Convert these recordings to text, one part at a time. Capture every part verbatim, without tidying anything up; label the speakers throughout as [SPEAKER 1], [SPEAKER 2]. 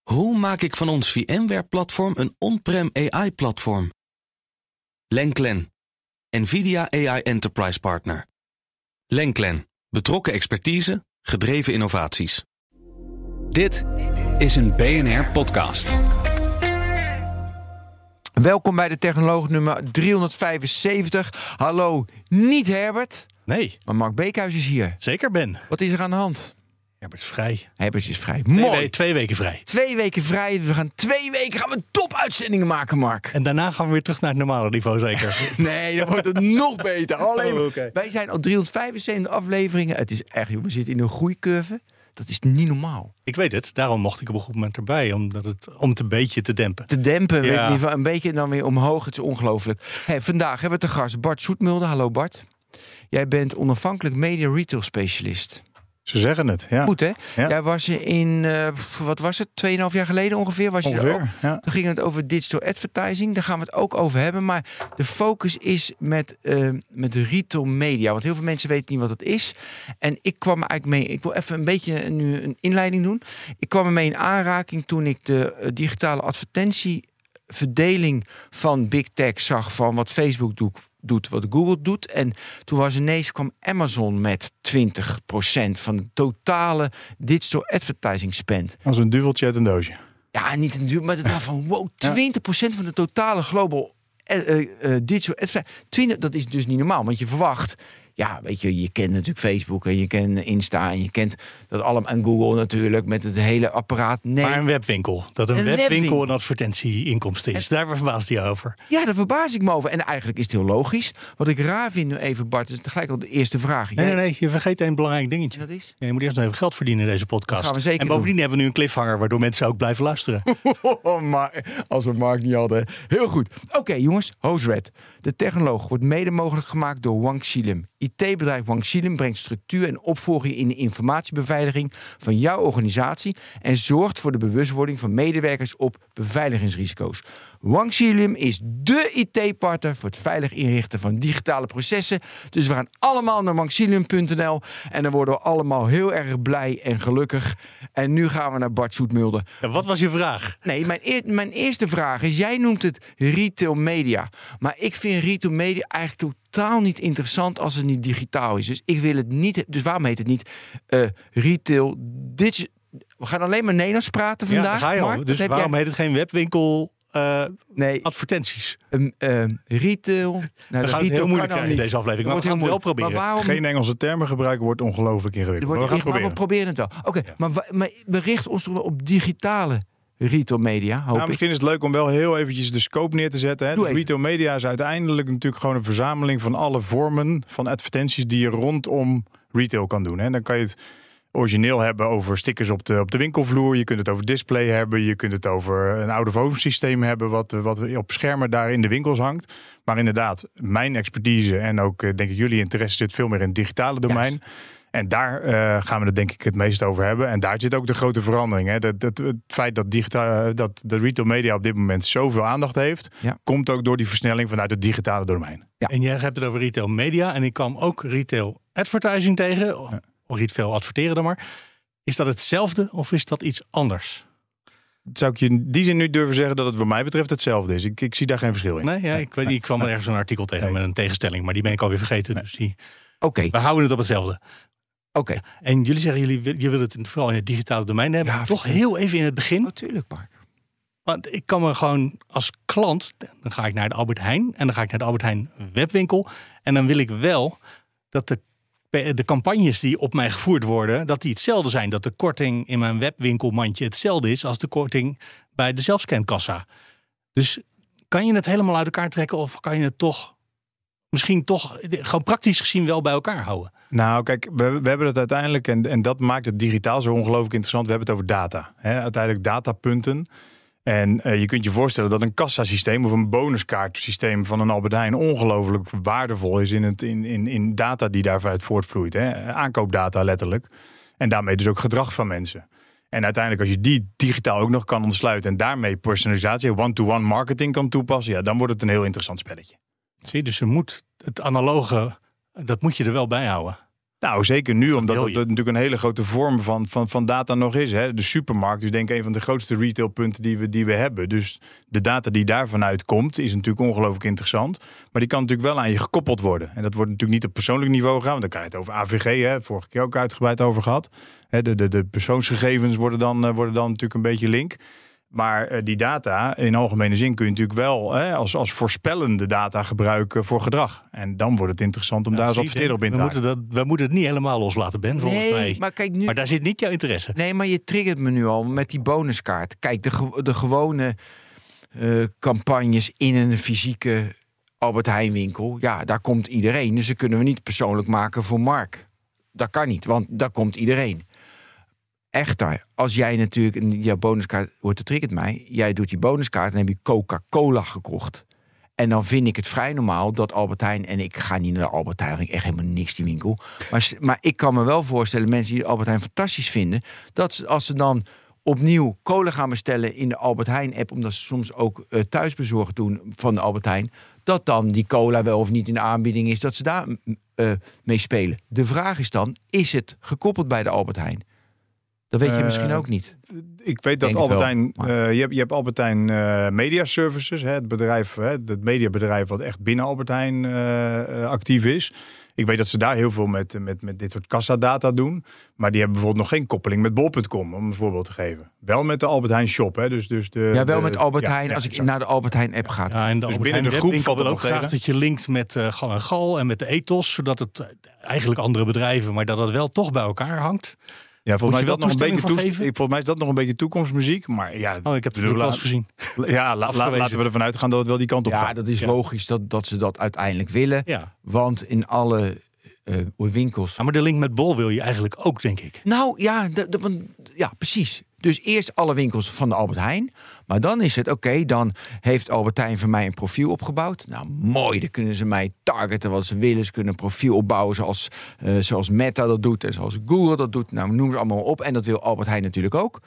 [SPEAKER 1] Hoe maak ik van ons VMware-platform een on-prem A I-platform? Lenklen, NVIDIA A I Enterprise Partner. Lenklen, betrokken expertise, gedreven innovaties.
[SPEAKER 2] Dit is een B N R-podcast.
[SPEAKER 3] Welkom bij de Technoloog nummer driehonderdvijfenzeventig. Hallo, niet Herbert.
[SPEAKER 4] Nee.
[SPEAKER 3] Maar Mark Beekhuis is hier.
[SPEAKER 4] Zeker, Ben.
[SPEAKER 3] Wat is er aan de hand?
[SPEAKER 4] Herbert is vrij.
[SPEAKER 3] Herbert is vrij.
[SPEAKER 4] Twee,
[SPEAKER 3] Mooi.
[SPEAKER 4] we- twee weken vrij.
[SPEAKER 3] Twee weken vrij. We gaan twee weken gaan we top-uitzendingen maken, Mark.
[SPEAKER 4] En daarna gaan we weer terug naar het normale niveau, zeker.
[SPEAKER 3] Nee, dan wordt het nog beter. Alleen,
[SPEAKER 4] Oh, okay.
[SPEAKER 3] wij zijn al driehonderdvijfenzeventig afleveringen. Het is echt, joh, we zitten in een groeicurve. Dat is niet normaal.
[SPEAKER 4] Ik weet het, daarom mocht ik op een goed moment erbij. Omdat het, om het een beetje te dempen.
[SPEAKER 3] Te dempen,
[SPEAKER 4] Ja.
[SPEAKER 3] weet je, niet, een beetje en dan weer omhoog. Het is ongelooflijk. Hey, vandaag hebben we te gast Bart Zoetmulde. Hallo Bart. Jij bent onafhankelijk media retail specialist.
[SPEAKER 5] Ze zeggen het, ja.
[SPEAKER 3] Goed, hè?
[SPEAKER 5] Ja.
[SPEAKER 3] Jij was er in, uh, wat was het, tweeënhalf jaar geleden ongeveer? Was je er ook?
[SPEAKER 5] Ongeveer, ja.
[SPEAKER 3] Toen ging het over digital advertising. Daar gaan we het ook over hebben. Maar de focus is met, uh, met retail media. Want heel veel mensen weten niet wat het is. En ik kwam er eigenlijk mee... Ik wil even een beetje nu een inleiding doen. Ik kwam ermee in aanraking toen ik de uh, digitale advertentieverdeling van Big Tech zag van wat Facebook doet. doet wat Google doet. En toen was ineens kwam Amazon met twintig procent van de totale digital advertising spend.
[SPEAKER 5] Als een duveltje uit een doosje.
[SPEAKER 3] Ja, niet een duur, maar het was van wow, twintig procent van de totale global uh, uh, digital advertising. twintig, dat is dus niet normaal, want je verwacht... Ja, weet je, je kent natuurlijk Facebook en je kent Insta en je kent dat allemaal en Google natuurlijk met het hele apparaat. Nee.
[SPEAKER 4] Maar een webwinkel. Dat een,
[SPEAKER 3] Een
[SPEAKER 4] webwinkel,
[SPEAKER 3] webwinkel.
[SPEAKER 4] een advertentieinkomsten is. Daar verbaast hij over.
[SPEAKER 3] Ja, daar verbaas ik me over. En eigenlijk is het heel logisch. Wat ik raar vind nu even, Bart, is gelijk al de eerste vraag.
[SPEAKER 4] Nee,
[SPEAKER 3] Jij-
[SPEAKER 4] nee, nee, je vergeet een belangrijk dingetje.
[SPEAKER 3] Dat is?
[SPEAKER 4] Ja, je moet eerst nog even geld verdienen in deze podcast.
[SPEAKER 3] Dat gaan we zeker
[SPEAKER 4] en bovendien hebben we nu een cliffhanger waardoor mensen ook blijven luisteren.
[SPEAKER 3] Oh, maar als we Mark niet hadden. Heel goed. Oké, okay, jongens. HostRed. De Technoloog wordt mede mogelijk gemaakt door Wang Xilin. I T-bedrijf Wang Xilin brengt structuur en opvolging in de informatiebeveiliging van jouw organisatie en zorgt voor de bewustwording van medewerkers op beveiligingsrisico's. Wang Xilin is dé I T-partner voor het veilig inrichten van digitale processen. Dus we gaan allemaal naar wang xilin punt n l en dan worden we allemaal heel erg blij en gelukkig. En nu gaan we naar Bart Zoetmulde.
[SPEAKER 4] Ja, wat was je vraag?
[SPEAKER 3] Nee, mijn, eer, mijn eerste vraag is, jij noemt het retail media. Maar ik vind retail media eigenlijk totaal niet interessant als het niet digitaal is. Dus ik wil het niet, dus waarom heet het niet uh, retail digi- We gaan alleen maar Nederlands praten vandaag.
[SPEAKER 4] Ja, daar ga je al.
[SPEAKER 3] Mark.
[SPEAKER 4] Dus
[SPEAKER 3] Dat heb
[SPEAKER 4] waarom
[SPEAKER 3] jij...
[SPEAKER 4] heet het geen webwinkel uh,
[SPEAKER 3] Nee,
[SPEAKER 4] advertenties?
[SPEAKER 3] um, um, retail... Nou,
[SPEAKER 4] We
[SPEAKER 3] de
[SPEAKER 4] gaan het
[SPEAKER 3] retail
[SPEAKER 4] heel moeilijk
[SPEAKER 3] kan al
[SPEAKER 4] krijgen in
[SPEAKER 3] niet.
[SPEAKER 4] deze aflevering. Maar
[SPEAKER 3] Dat
[SPEAKER 4] we gaan het
[SPEAKER 3] wordt
[SPEAKER 4] wel
[SPEAKER 3] heel
[SPEAKER 4] proberen.
[SPEAKER 3] moeilijk. Maar waarom...
[SPEAKER 5] Geen Engelse termen gebruiken wordt ongelooflijk ingewikkeld.
[SPEAKER 3] Er wordt
[SPEAKER 5] Maar we gaan
[SPEAKER 3] echt- maar we
[SPEAKER 5] proberen.
[SPEAKER 3] proberen het wel. Oké,
[SPEAKER 4] Ja.
[SPEAKER 3] maar, wa- maar we richten ons toch wel op digitale retail media, hoop
[SPEAKER 5] Nou,
[SPEAKER 3] ik.
[SPEAKER 5] misschien is het leuk om wel heel eventjes de scope neer te zetten. Hè.
[SPEAKER 3] Doe
[SPEAKER 5] Dus
[SPEAKER 3] even.
[SPEAKER 5] retail media is uiteindelijk natuurlijk gewoon een verzameling van alle vormen van advertenties die je rondom retail kan doen. Hè. Dan kan je het origineel hebben over stickers op de, op de winkelvloer. Je kunt het over display hebben. Je kunt het over een out-of-home systeem hebben wat, wat op schermen daar in de winkels hangt. Maar inderdaad, mijn expertise en ook eh, denk ik jullie interesse zit veel meer in het digitale domein.
[SPEAKER 3] Juist.
[SPEAKER 5] En daar uh, gaan we het denk ik het meest over hebben. En daar zit ook de grote verandering. Hè. Dat, dat, het feit dat, digita- dat de retail media op dit moment zoveel aandacht heeft,
[SPEAKER 3] Ja.
[SPEAKER 5] komt ook door die versnelling vanuit het digitale domein.
[SPEAKER 3] Ja.
[SPEAKER 4] En jij hebt het over retail media. En ik kwam ook retail advertising tegen.
[SPEAKER 5] Ja.
[SPEAKER 4] Of retail adverteren dan maar. Is dat hetzelfde of is dat iets anders?
[SPEAKER 5] Zou ik je in die zin nu durven zeggen dat het wat mij betreft hetzelfde is. Ik, ik zie daar geen verschil in.
[SPEAKER 4] Nee, ja, ik, weet, niet, ik kwam er ergens een artikel tegen
[SPEAKER 5] Nee.
[SPEAKER 4] met een tegenstelling. Maar die ben ik alweer vergeten.
[SPEAKER 5] Nee.
[SPEAKER 4] Dus die,
[SPEAKER 3] Oké,
[SPEAKER 4] we houden het op hetzelfde.
[SPEAKER 3] oké.
[SPEAKER 4] En jullie zeggen, jullie, wil- je wil het in- vooral in het digitale domein hebben.
[SPEAKER 3] Ja,
[SPEAKER 4] Toch
[SPEAKER 3] vertel.
[SPEAKER 4] heel even in het begin.
[SPEAKER 3] Natuurlijk, Mark.
[SPEAKER 4] Want ik kan me gewoon als klant, dan ga ik naar de Albert Heijn. En dan ga ik naar de Albert Heijn webwinkel. En dan wil ik wel dat de, de campagnes die op mij gevoerd worden, dat die hetzelfde zijn. Dat de korting in mijn webwinkelmandje hetzelfde is als de korting bij de zelfscankassa. Dus kan je het helemaal uit elkaar trekken of kan je het toch, misschien toch, gewoon praktisch gezien wel bij elkaar houden?
[SPEAKER 5] Nou, kijk, we, we hebben het uiteindelijk, en, en dat maakt het digitaal zo ongelooflijk interessant. We hebben het over data. Hè? Uiteindelijk datapunten. En uh, je kunt je voorstellen dat een kassasysteem of een bonuskaartsysteem van een Albert Heijn ongelooflijk waardevol is in, het, in, in, in data die daaruit voortvloeit. Hè? Aankoopdata letterlijk. En daarmee dus ook gedrag van mensen. En uiteindelijk als je die digitaal ook nog kan ontsluiten en daarmee personalisatie, one-to-one marketing kan toepassen, ja, dan wordt het een heel interessant spelletje.
[SPEAKER 4] Zie je, dus je moet het analoge, dat moet je er wel bij houden.
[SPEAKER 5] Nou, zeker nu,
[SPEAKER 4] Wat
[SPEAKER 5] omdat
[SPEAKER 4] wil
[SPEAKER 5] het
[SPEAKER 4] je?
[SPEAKER 5] natuurlijk een hele grote vorm van, van, van data nog is. Hè. De supermarkt is denk ik een van de grootste retailpunten die we, die we hebben. Dus de data die daarvan uitkomt is natuurlijk ongelooflijk interessant. Maar die kan natuurlijk wel aan je gekoppeld worden. En dat wordt natuurlijk niet op persoonlijk niveau gaan. Want dan krijg je het over A V G, hè, vorige keer ook uitgebreid over gehad. Hè, de, de, de persoonsgegevens worden dan, uh, worden dan natuurlijk een beetje link. Maar uh, die data, in algemene zin kun je natuurlijk wel hè, als, als voorspellende data gebruiken voor gedrag. En dan wordt het interessant om
[SPEAKER 4] Ja,
[SPEAKER 5] daar als
[SPEAKER 4] precies,
[SPEAKER 5] adverteerder op in
[SPEAKER 4] we
[SPEAKER 5] te
[SPEAKER 4] moeten
[SPEAKER 5] haken.
[SPEAKER 4] dat, we moeten het niet helemaal loslaten, Ben, volgens
[SPEAKER 3] nee,
[SPEAKER 4] mij. Maar,
[SPEAKER 3] maar kijk nu.
[SPEAKER 4] daar zit niet jouw interesse.
[SPEAKER 3] Nee, maar je triggert me nu al met die bonuskaart. Kijk, de, ge- de gewone uh, campagnes in een fysieke Albert Heijn winkel. Ja, daar komt iedereen. Dus dat kunnen we niet persoonlijk maken voor Mark. Dat kan niet, want daar komt iedereen. Echter, als jij natuurlijk een jouw bonuskaart wordt, het triggert mij. Jij doet die bonuskaart en heb je Coca-Cola gekocht. En dan vind ik het vrij normaal dat Albert Heijn... en ik ga niet naar de Albert Heijn, ik echt helemaal niks die winkel. Maar, maar ik kan me wel voorstellen, mensen die Albert Heijn fantastisch vinden... dat ze, als ze dan opnieuw cola gaan bestellen in de Albert Heijn-app... omdat ze soms ook uh, thuisbezorgd doen van de Albert Heijn... dat dan die cola wel of niet in de aanbieding is, dat ze daar uh, mee spelen. De vraag is dan, is het gekoppeld bij de Albert Heijn? Dat weet je uh, misschien ook niet.
[SPEAKER 5] Ik weet dat
[SPEAKER 3] Denk
[SPEAKER 5] Albert
[SPEAKER 3] wel,
[SPEAKER 5] Heijn,
[SPEAKER 3] maar...
[SPEAKER 5] uh, je, hebt, je hebt Albert Heijn uh, Media Services, hè, het bedrijf, hè, het mediabedrijf wat echt binnen Albert Heijn uh, uh, actief is. Ik weet dat ze daar heel veel met, met, met dit soort kassadata doen. Maar die hebben bijvoorbeeld nog geen koppeling met bol punt com, om een voorbeeld te geven. Wel met de Albert Heijn shop. Hè, dus, dus de,
[SPEAKER 3] ja, wel
[SPEAKER 5] de,
[SPEAKER 3] met Albert
[SPEAKER 5] ja,
[SPEAKER 3] Heijn,
[SPEAKER 5] ja,
[SPEAKER 3] als ik
[SPEAKER 5] exact.
[SPEAKER 3] naar de Albert Heijn app ga.
[SPEAKER 4] Ja, en de
[SPEAKER 5] Dus
[SPEAKER 4] Albert
[SPEAKER 5] binnen de
[SPEAKER 4] Heijn
[SPEAKER 5] groep
[SPEAKER 4] webwinkel
[SPEAKER 5] valt het
[SPEAKER 4] wil ook
[SPEAKER 5] nog
[SPEAKER 4] graag
[SPEAKER 5] tegen.
[SPEAKER 4] dat je linkt met uh, Gal en Gal en met de ethos. Zodat het uh, eigenlijk andere bedrijven, maar dat het wel toch bij elkaar hangt.
[SPEAKER 5] Ja, volgens mij,
[SPEAKER 4] Moet
[SPEAKER 5] is
[SPEAKER 4] je
[SPEAKER 5] dat nog
[SPEAKER 4] wel
[SPEAKER 5] een beetje
[SPEAKER 4] toestemming
[SPEAKER 5] toest-
[SPEAKER 4] van geven?
[SPEAKER 5] volgens mij is dat nog een beetje toekomstmuziek. Maar ja,
[SPEAKER 4] Oh, ik heb het
[SPEAKER 5] bedoel,
[SPEAKER 4] de klas
[SPEAKER 5] la-
[SPEAKER 4] gezien.
[SPEAKER 5] Ja, la, la, laten we ervan uitgaan dat het wel die kant op
[SPEAKER 3] Ja,
[SPEAKER 5] gaat.
[SPEAKER 3] dat is
[SPEAKER 4] Ja.
[SPEAKER 3] logisch dat, dat ze dat uiteindelijk willen.
[SPEAKER 4] Ja.
[SPEAKER 3] Want in alle uh, winkels...
[SPEAKER 4] Ja, maar de link met bol wil je eigenlijk ook, denk ik.
[SPEAKER 3] Nou ja, de, de, van, ja, precies. Dus eerst alle winkels van de Albert Heijn. Maar dan is het, oké, okay, dan heeft Albert Heijn voor mij een profiel opgebouwd. Nou, mooi, dan kunnen ze mij targeten wat ze willen. Ze kunnen een profiel opbouwen zoals, uh, zoals Meta dat doet en zoals Google dat doet. Nou, noem ze allemaal op. En dat wil Albert Heijn natuurlijk ook.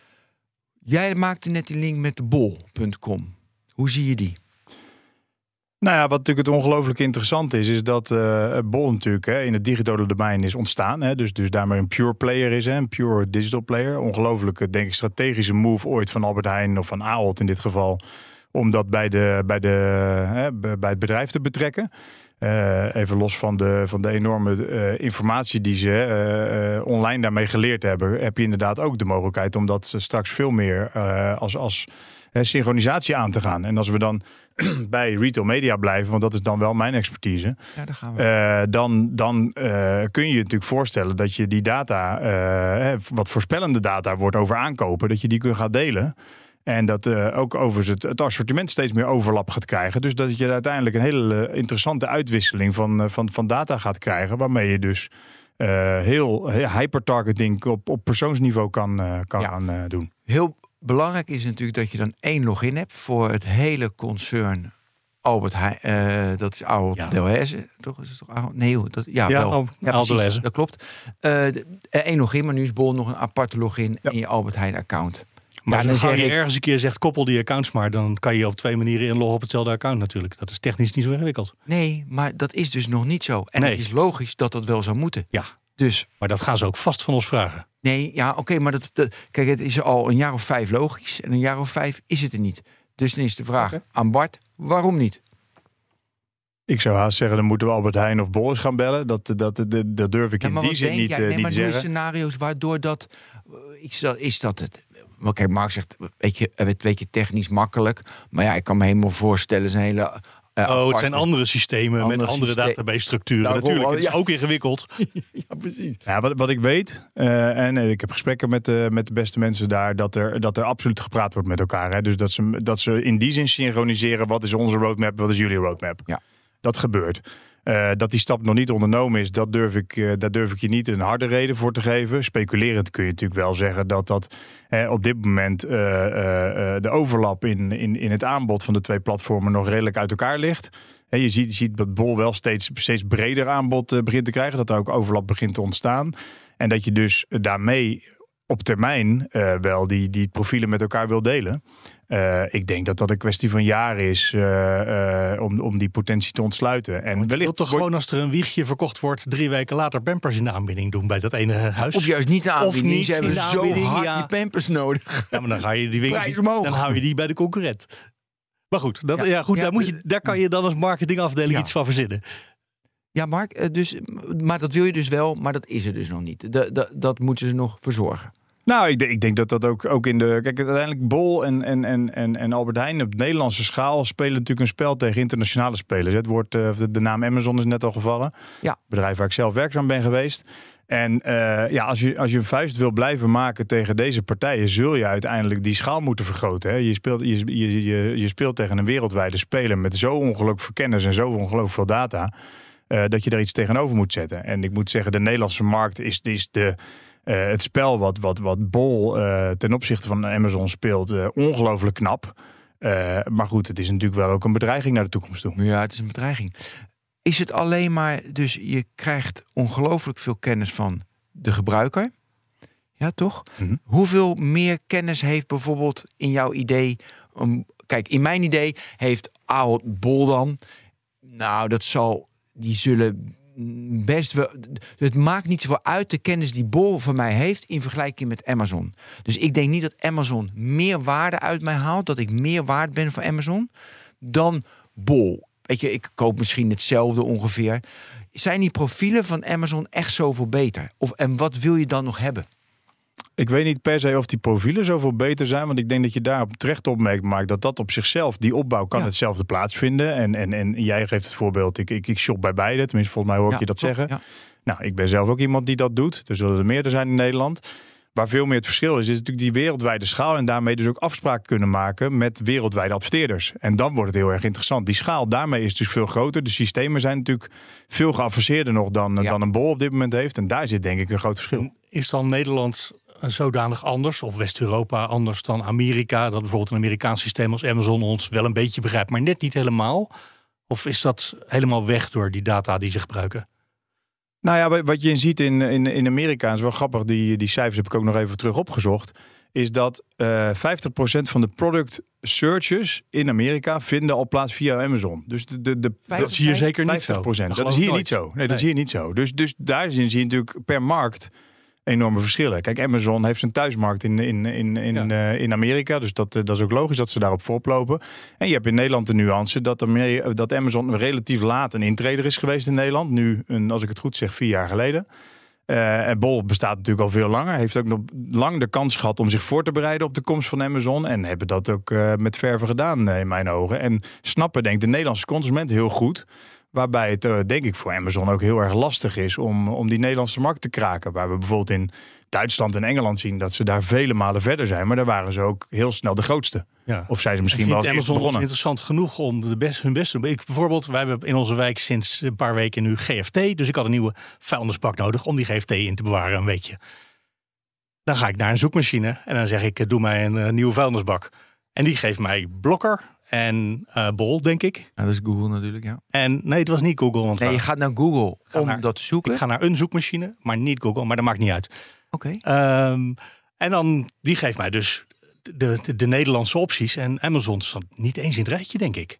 [SPEAKER 3] Jij maakte net die link met de bol punt com. Hoe zie je die?
[SPEAKER 5] Nou ja, wat natuurlijk het ongelooflijk interessant is, is dat uh, Bol natuurlijk hè, in het digitale domein is ontstaan. Hè, dus, dus daarmee een pure player is, hè, een pure digital player. Ongelooflijk, denk ik, strategische move ooit van Albert Heijn of van Ahold in dit geval. Om dat bij, de, bij, de, hè, bij het bedrijf te betrekken. Uh, even los van de, van de enorme uh, informatie die ze uh, online daarmee geleerd hebben, heb je inderdaad ook de mogelijkheid om dat straks veel meer uh, als... als synchronisatie aan te gaan. En als we dan bij retail media blijven, want dat is dan wel mijn expertise,
[SPEAKER 3] ja, daar gaan we.
[SPEAKER 5] Uh, dan, dan uh, kun je je natuurlijk voorstellen dat je die data, uh, wat voorspellende data wordt over aankopen, dat je die kunt gaan delen. En dat uh, ook overigens het, het assortiment steeds meer overlap gaat krijgen. Dus dat je uiteindelijk een hele interessante uitwisseling van, uh, van, van data gaat krijgen, waarmee je dus uh, heel, heel hypertargeting op, op persoonsniveau kan, uh, kan ja. gaan uh, doen.
[SPEAKER 3] Heel belangrijk is natuurlijk dat je dan één login hebt voor het hele concern Albert Heijn. Uh, dat is Ahold ja. Delhaize, toch? Is het toch Ahold? Nee, hoor, dat ja,
[SPEAKER 4] ja,
[SPEAKER 3] wel.
[SPEAKER 4] Al,
[SPEAKER 3] ja,
[SPEAKER 4] Ahold
[SPEAKER 3] precies,
[SPEAKER 4] Delhaize.
[SPEAKER 3] dat klopt. Uh, één login, maar nu is Bol nog een aparte login ja. in je Albert Heijn account.
[SPEAKER 4] Maar
[SPEAKER 3] ja,
[SPEAKER 4] dan
[SPEAKER 3] dan
[SPEAKER 4] zeg je
[SPEAKER 3] ik...
[SPEAKER 4] ergens een keer zegt koppel die accounts maar, dan kan je op twee manieren inloggen op hetzelfde account natuurlijk. Dat is technisch niet zo ingewikkeld.
[SPEAKER 3] Nee, maar dat is dus nog niet zo. En
[SPEAKER 4] nee.
[SPEAKER 3] het is logisch dat dat wel zou moeten.
[SPEAKER 4] Ja,
[SPEAKER 3] dus...
[SPEAKER 4] maar dat gaan ze ook vast van ons vragen.
[SPEAKER 3] Nee, ja, oké, okay, maar dat, dat, kijk, het is al een jaar of vijf logisch. En een jaar of vijf is het er niet. Dus dan is de vraag okay. aan Bart, waarom niet?
[SPEAKER 5] Ik zou haast zeggen, dan moeten we Albert Heijn of Bol eens gaan bellen. Dat, dat, dat, dat durf ik ja, in die zin niet,
[SPEAKER 3] ja,
[SPEAKER 5] nee,
[SPEAKER 3] nee,
[SPEAKER 5] niet
[SPEAKER 3] maar
[SPEAKER 5] te zeggen.
[SPEAKER 3] scenario's waardoor dat... Is dat, is dat het... Maar kijk, Mark zegt, weet je, het weet je technisch makkelijk. Maar ja, ik kan me helemaal voorstellen, zijn hele... Uh,
[SPEAKER 4] oh, het zijn andere systemen andere met andere systeem. database-structuren. Nou, Natuurlijk, het is ja. ook ingewikkeld.
[SPEAKER 3] Ja, precies.
[SPEAKER 5] Ja, wat, wat ik weet, uh, en uh, ik heb gesprekken met, uh, met de beste mensen daar, dat er, dat er absoluut gepraat wordt met elkaar. Hè? Dus dat ze, dat ze in die zin synchroniseren, wat is onze roadmap, wat is jullie roadmap.
[SPEAKER 3] Ja.
[SPEAKER 5] Dat gebeurt. Uh, dat die stap nog niet ondernomen is, dat durf ik, uh, daar durf ik je niet een harde reden voor te geven. Speculerend kun je natuurlijk wel zeggen dat dat uh, op dit moment uh, uh, de overlap in, in, in het aanbod van de twee platformen nog redelijk uit elkaar ligt. Uh, je ziet, je ziet dat Bol wel steeds, steeds breder aanbod uh, begint te krijgen, dat er ook overlap begint te ontstaan. En dat je dus daarmee op termijn uh, wel die, die profielen met elkaar wil delen. Uh, ik denk dat dat een kwestie van jaren is uh, uh, om, om die potentie te ontsluiten. En
[SPEAKER 4] wellicht wil toch wordt... gewoon als er een wiegje verkocht wordt, drie weken later Pampers in de aanbieding doen bij dat ene huis.
[SPEAKER 3] Of juist niet de aanbieding.
[SPEAKER 4] Of niet
[SPEAKER 3] Ze hebben zo hard
[SPEAKER 4] ja.
[SPEAKER 3] die Pampers nodig.
[SPEAKER 4] Ja, maar dan ga je die winkel, dan hou je die bij de concurrent. Maar goed, dat, ja, ja, goed ja, daar, moet je, daar kan je dan als marketingafdeling ja. iets van verzinnen.
[SPEAKER 3] Ja, Mark, dus, maar dat wil je dus wel, maar dat is er dus nog niet. De, de, dat moeten ze nog verzorgen.
[SPEAKER 5] Nou, ik, ik denk dat dat ook, ook in de... Kijk, uiteindelijk Bol en, en, en, en Albert Heijn op Nederlandse schaal spelen natuurlijk een spel tegen internationale spelers. Het woord, de, de naam Amazon is net al gevallen.
[SPEAKER 3] Ja.
[SPEAKER 5] Bedrijf waar ik zelf werkzaam ben geweest. En uh, ja, als je, als je een vuist wil blijven maken tegen deze partijen, zul je uiteindelijk die schaal moeten vergroten. Hè? Je, speelt, je, je, je, je speelt tegen een wereldwijde speler met zo ongelooflijk veel kennis en zo ongelooflijk veel data, uh, dat je daar iets tegenover moet zetten. En ik moet zeggen, de Nederlandse markt is, is de... Uh, het spel wat, wat, wat Bol uh, ten opzichte van Amazon speelt, uh, ongelooflijk knap. Uh, maar goed, het is natuurlijk wel ook een bedreiging naar de toekomst toe.
[SPEAKER 3] Ja, het is een bedreiging. Is het alleen maar, dus je krijgt ongelooflijk veel kennis van de gebruiker. Ja, toch? Mm-hmm. Hoeveel meer kennis heeft bijvoorbeeld in jouw idee... Um, kijk, in mijn idee heeft Ahold Bol dan... Nou, dat zal... Die zullen... best wel, het maakt niet zoveel uit de kennis die Bol van mij heeft in vergelijking met Amazon. Dus ik denk niet dat Amazon meer waarde uit mij haalt, dat ik meer waard ben voor Amazon dan Bol. Weet je, ik koop misschien hetzelfde ongeveer. Zijn die profielen van Amazon echt zoveel beter? Of en wat wil je dan nog hebben?
[SPEAKER 5] Ik weet niet per se of die profielen zoveel beter zijn, want ik denk dat je daar terecht opmerkt, Mark, dat dat op zichzelf, die opbouw kan ja. hetzelfde plaatsvinden. En, en, en jij geeft het voorbeeld, ik, ik, ik shop bij beide, tenminste volgens mij hoor ik ja, je dat klopt, zeggen. Ja. Nou, ik ben zelf ook iemand die dat doet. Er zullen er meerdere zijn in Nederland. Waar veel meer het verschil is, is natuurlijk die wereldwijde schaal en daarmee dus ook afspraken kunnen maken met wereldwijde adverteerders. En dan wordt het heel erg interessant. Die schaal daarmee is dus veel groter. De systemen zijn natuurlijk veel geavanceerder nog dan, ja. dan een Bol op dit moment heeft. En daar zit denk ik een groot verschil.
[SPEAKER 4] Is dan Nederland zodanig anders, of West-Europa anders dan Amerika, dat bijvoorbeeld een Amerikaans systeem als Amazon ons wel een beetje begrijpt, maar net niet helemaal? Of is dat helemaal weg door die data die ze gebruiken?
[SPEAKER 5] Nou ja, wat je ziet in, in, in Amerika, is wel grappig, die, die cijfers heb ik ook nog even terug opgezocht, is dat uh, vijftig procent van de product searches in Amerika vinden al plaats via Amazon. Dus de, de, de,
[SPEAKER 4] dat is hier zeker niet zo.
[SPEAKER 5] Dat, dat is hier nooit. niet zo. Nee, dat nee. is hier niet zo. Dus, dus daar zie je natuurlijk per markt enorme verschillen. Kijk, Amazon heeft zijn thuismarkt in, in, in, in, ja. uh, in Amerika. Dus dat, uh, dat is ook logisch dat ze daarop vooroplopen. En je hebt in Nederland de nuance dat, er, dat Amazon relatief laat een intreder is geweest in Nederland. Nu, een, als ik het goed zeg, vier jaar geleden. Uh, en Bol bestaat natuurlijk al veel langer. Heeft ook nog lang de kans gehad om zich voor te bereiden op de komst van Amazon. En hebben dat ook uh, met verve gedaan uh, in mijn ogen. En snappen, denk ik, de Nederlandse consument heel goed. Waarbij het, uh, denk ik, voor Amazon ook heel erg lastig is om, om die Nederlandse markt te kraken. Waar we bijvoorbeeld in Duitsland en Engeland zien dat ze daar vele malen verder zijn. Maar daar waren ze ook heel snel de grootste. Ja. Of zijn ze misschien wel
[SPEAKER 4] Amazon
[SPEAKER 5] begonnen.
[SPEAKER 4] Interessant genoeg om de best, hun best te doen. Ik, bijvoorbeeld, wij hebben in onze wijk sinds een paar weken nu G F T. Dus ik had een nieuwe vuilnisbak nodig om die G F T in te bewaren een weekje. Dan ga ik naar een zoekmachine en dan zeg ik, doe mij een uh, nieuwe vuilnisbak. En die geeft mij Blokker en uh, Bol, denk ik.
[SPEAKER 3] Ja, dat is Google natuurlijk, ja.
[SPEAKER 4] En nee, het was niet Google. Want
[SPEAKER 3] nee, je gaat naar Google om naar, dat te zoeken.
[SPEAKER 4] Ik ga naar een zoekmachine, maar niet Google. Maar dat maakt niet uit.
[SPEAKER 3] Oké. Okay.
[SPEAKER 4] Um, en dan, die geeft mij dus de, de, de Nederlandse opties. En Amazon stond niet eens in het rijtje, denk ik.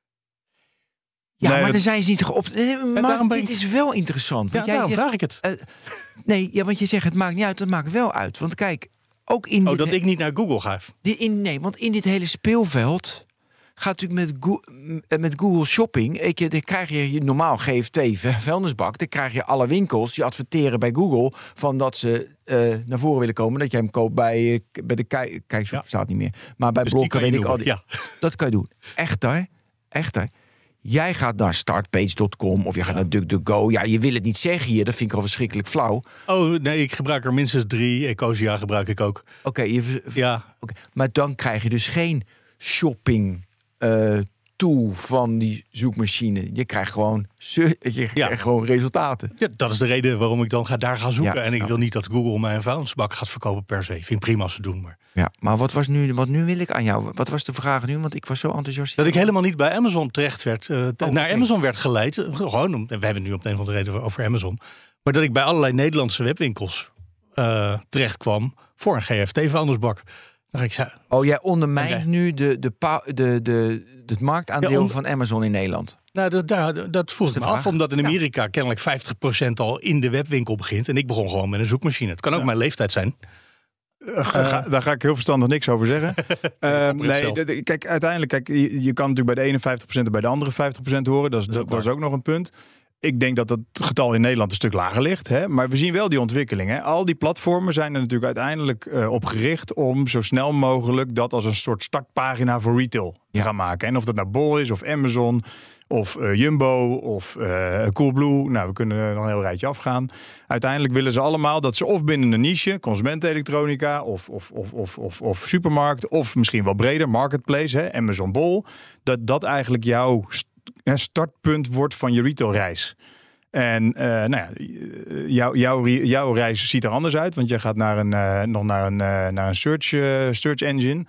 [SPEAKER 3] Ja, nee, maar
[SPEAKER 5] dat...
[SPEAKER 3] dan zijn ze niet op. Maar dit ik... is wel interessant. Want
[SPEAKER 4] ja,
[SPEAKER 3] jij
[SPEAKER 4] daarom
[SPEAKER 3] zegt,
[SPEAKER 4] vraag ik het. Uh,
[SPEAKER 3] nee, ja, want je zegt het maakt niet uit. Dat maakt wel uit. Want kijk, ook in
[SPEAKER 4] oh,
[SPEAKER 3] dit
[SPEAKER 4] dat he- ik niet naar Google ga.
[SPEAKER 3] In, nee, want in dit hele speelveld gaat natuurlijk met, Go- met Google Shopping. Ik, dan krijg je je normaal G F T vuilnisbak. Dan krijg je alle winkels die adverteren bij Google van dat ze uh, naar voren willen komen. Dat jij hem koopt bij, bij de kijk, kijkzoek, ja. staat niet meer. Maar bij dus Blokker weet ik al.
[SPEAKER 4] Ja.
[SPEAKER 3] Dat kan je doen. Echter, echter. Jij gaat naar startpage dot com of je gaat ja. naar DuckDuckGo. Ja, je wil het niet zeggen hier. Dat vind ik al verschrikkelijk flauw.
[SPEAKER 4] Oh, nee, ik gebruik er minstens drie. Ecosia gebruik ik ook.
[SPEAKER 3] Oké, okay,
[SPEAKER 4] ja.
[SPEAKER 3] okay. Maar dan krijg je dus geen shopping uh, tool van die zoekmachine. Je krijgt gewoon, je krijgt ja. gewoon resultaten.
[SPEAKER 4] Ja, dat is de reden waarom ik dan ga, daar ga zoeken.
[SPEAKER 3] Ja,
[SPEAKER 4] en ik wil niet dat Google mij een vuilnisbak gaat verkopen per se. Vind ik prima als ze doen, maar...
[SPEAKER 3] Ja, maar wat was nu, wat nu wil ik aan jou? Wat was de vraag nu? Want ik was zo enthousiast.
[SPEAKER 4] Dat ik helemaal niet bij Amazon terecht werd. Uh, oh, naar Amazon nee. werd geleid. Gewoon, we hebben het nu op een of andere reden over Amazon. Maar dat ik bij allerlei Nederlandse webwinkels uh, terecht kwam. voor een G F T-vuilnisbak. Dan ik zei,
[SPEAKER 3] Oh, jij ondermijnt
[SPEAKER 4] Okay.
[SPEAKER 3] nu de, de, pa- de, de, het marktaandeel
[SPEAKER 4] Ja, om-
[SPEAKER 3] van Amazon in Nederland.
[SPEAKER 4] nou, dat, dat, dat vroeg ik
[SPEAKER 3] de
[SPEAKER 4] me
[SPEAKER 3] vraag.
[SPEAKER 4] af, omdat in Amerika kennelijk vijftig procent al in de webwinkel begint. En ik begon gewoon met een zoekmachine. Het kan ook mijn leeftijd zijn.
[SPEAKER 5] Uh, ga, daar ga ik heel verstandig niks over zeggen. Uh, nee,
[SPEAKER 4] zelf.
[SPEAKER 5] d- d- kijk, uiteindelijk, kijk, je, je kan natuurlijk bij de eenenvijftig procent en bij de andere vijftig procent horen. Dat is,
[SPEAKER 4] Dat is
[SPEAKER 5] dat,
[SPEAKER 4] ook
[SPEAKER 5] dat is ook nog een punt. Ik denk dat dat getal in Nederland een stuk lager ligt. Hè? Maar we zien wel die ontwikkeling. Hè? Al die platformen zijn er natuurlijk uiteindelijk uh, op gericht om zo snel mogelijk dat als een soort startpagina voor retail te
[SPEAKER 3] Ja.
[SPEAKER 5] gaan maken. En of dat nou Bol is of Amazon of uh, Jumbo of uh, Coolblue. Nou, we kunnen er nog een heel rijtje afgaan. Uiteindelijk willen ze allemaal dat ze of binnen een niche, consumentenelektronica of, of, of, of, of, of supermarkt, of misschien wel breder, marketplace, hè, Amazon Bol, dat dat eigenlijk jouw st- startpunt wordt van je retailreis. En uh, nou ja, jouw, jouw, jouw reis ziet er anders uit, want je gaat naar een, uh, nog naar een, uh, naar een search, uh, search engine.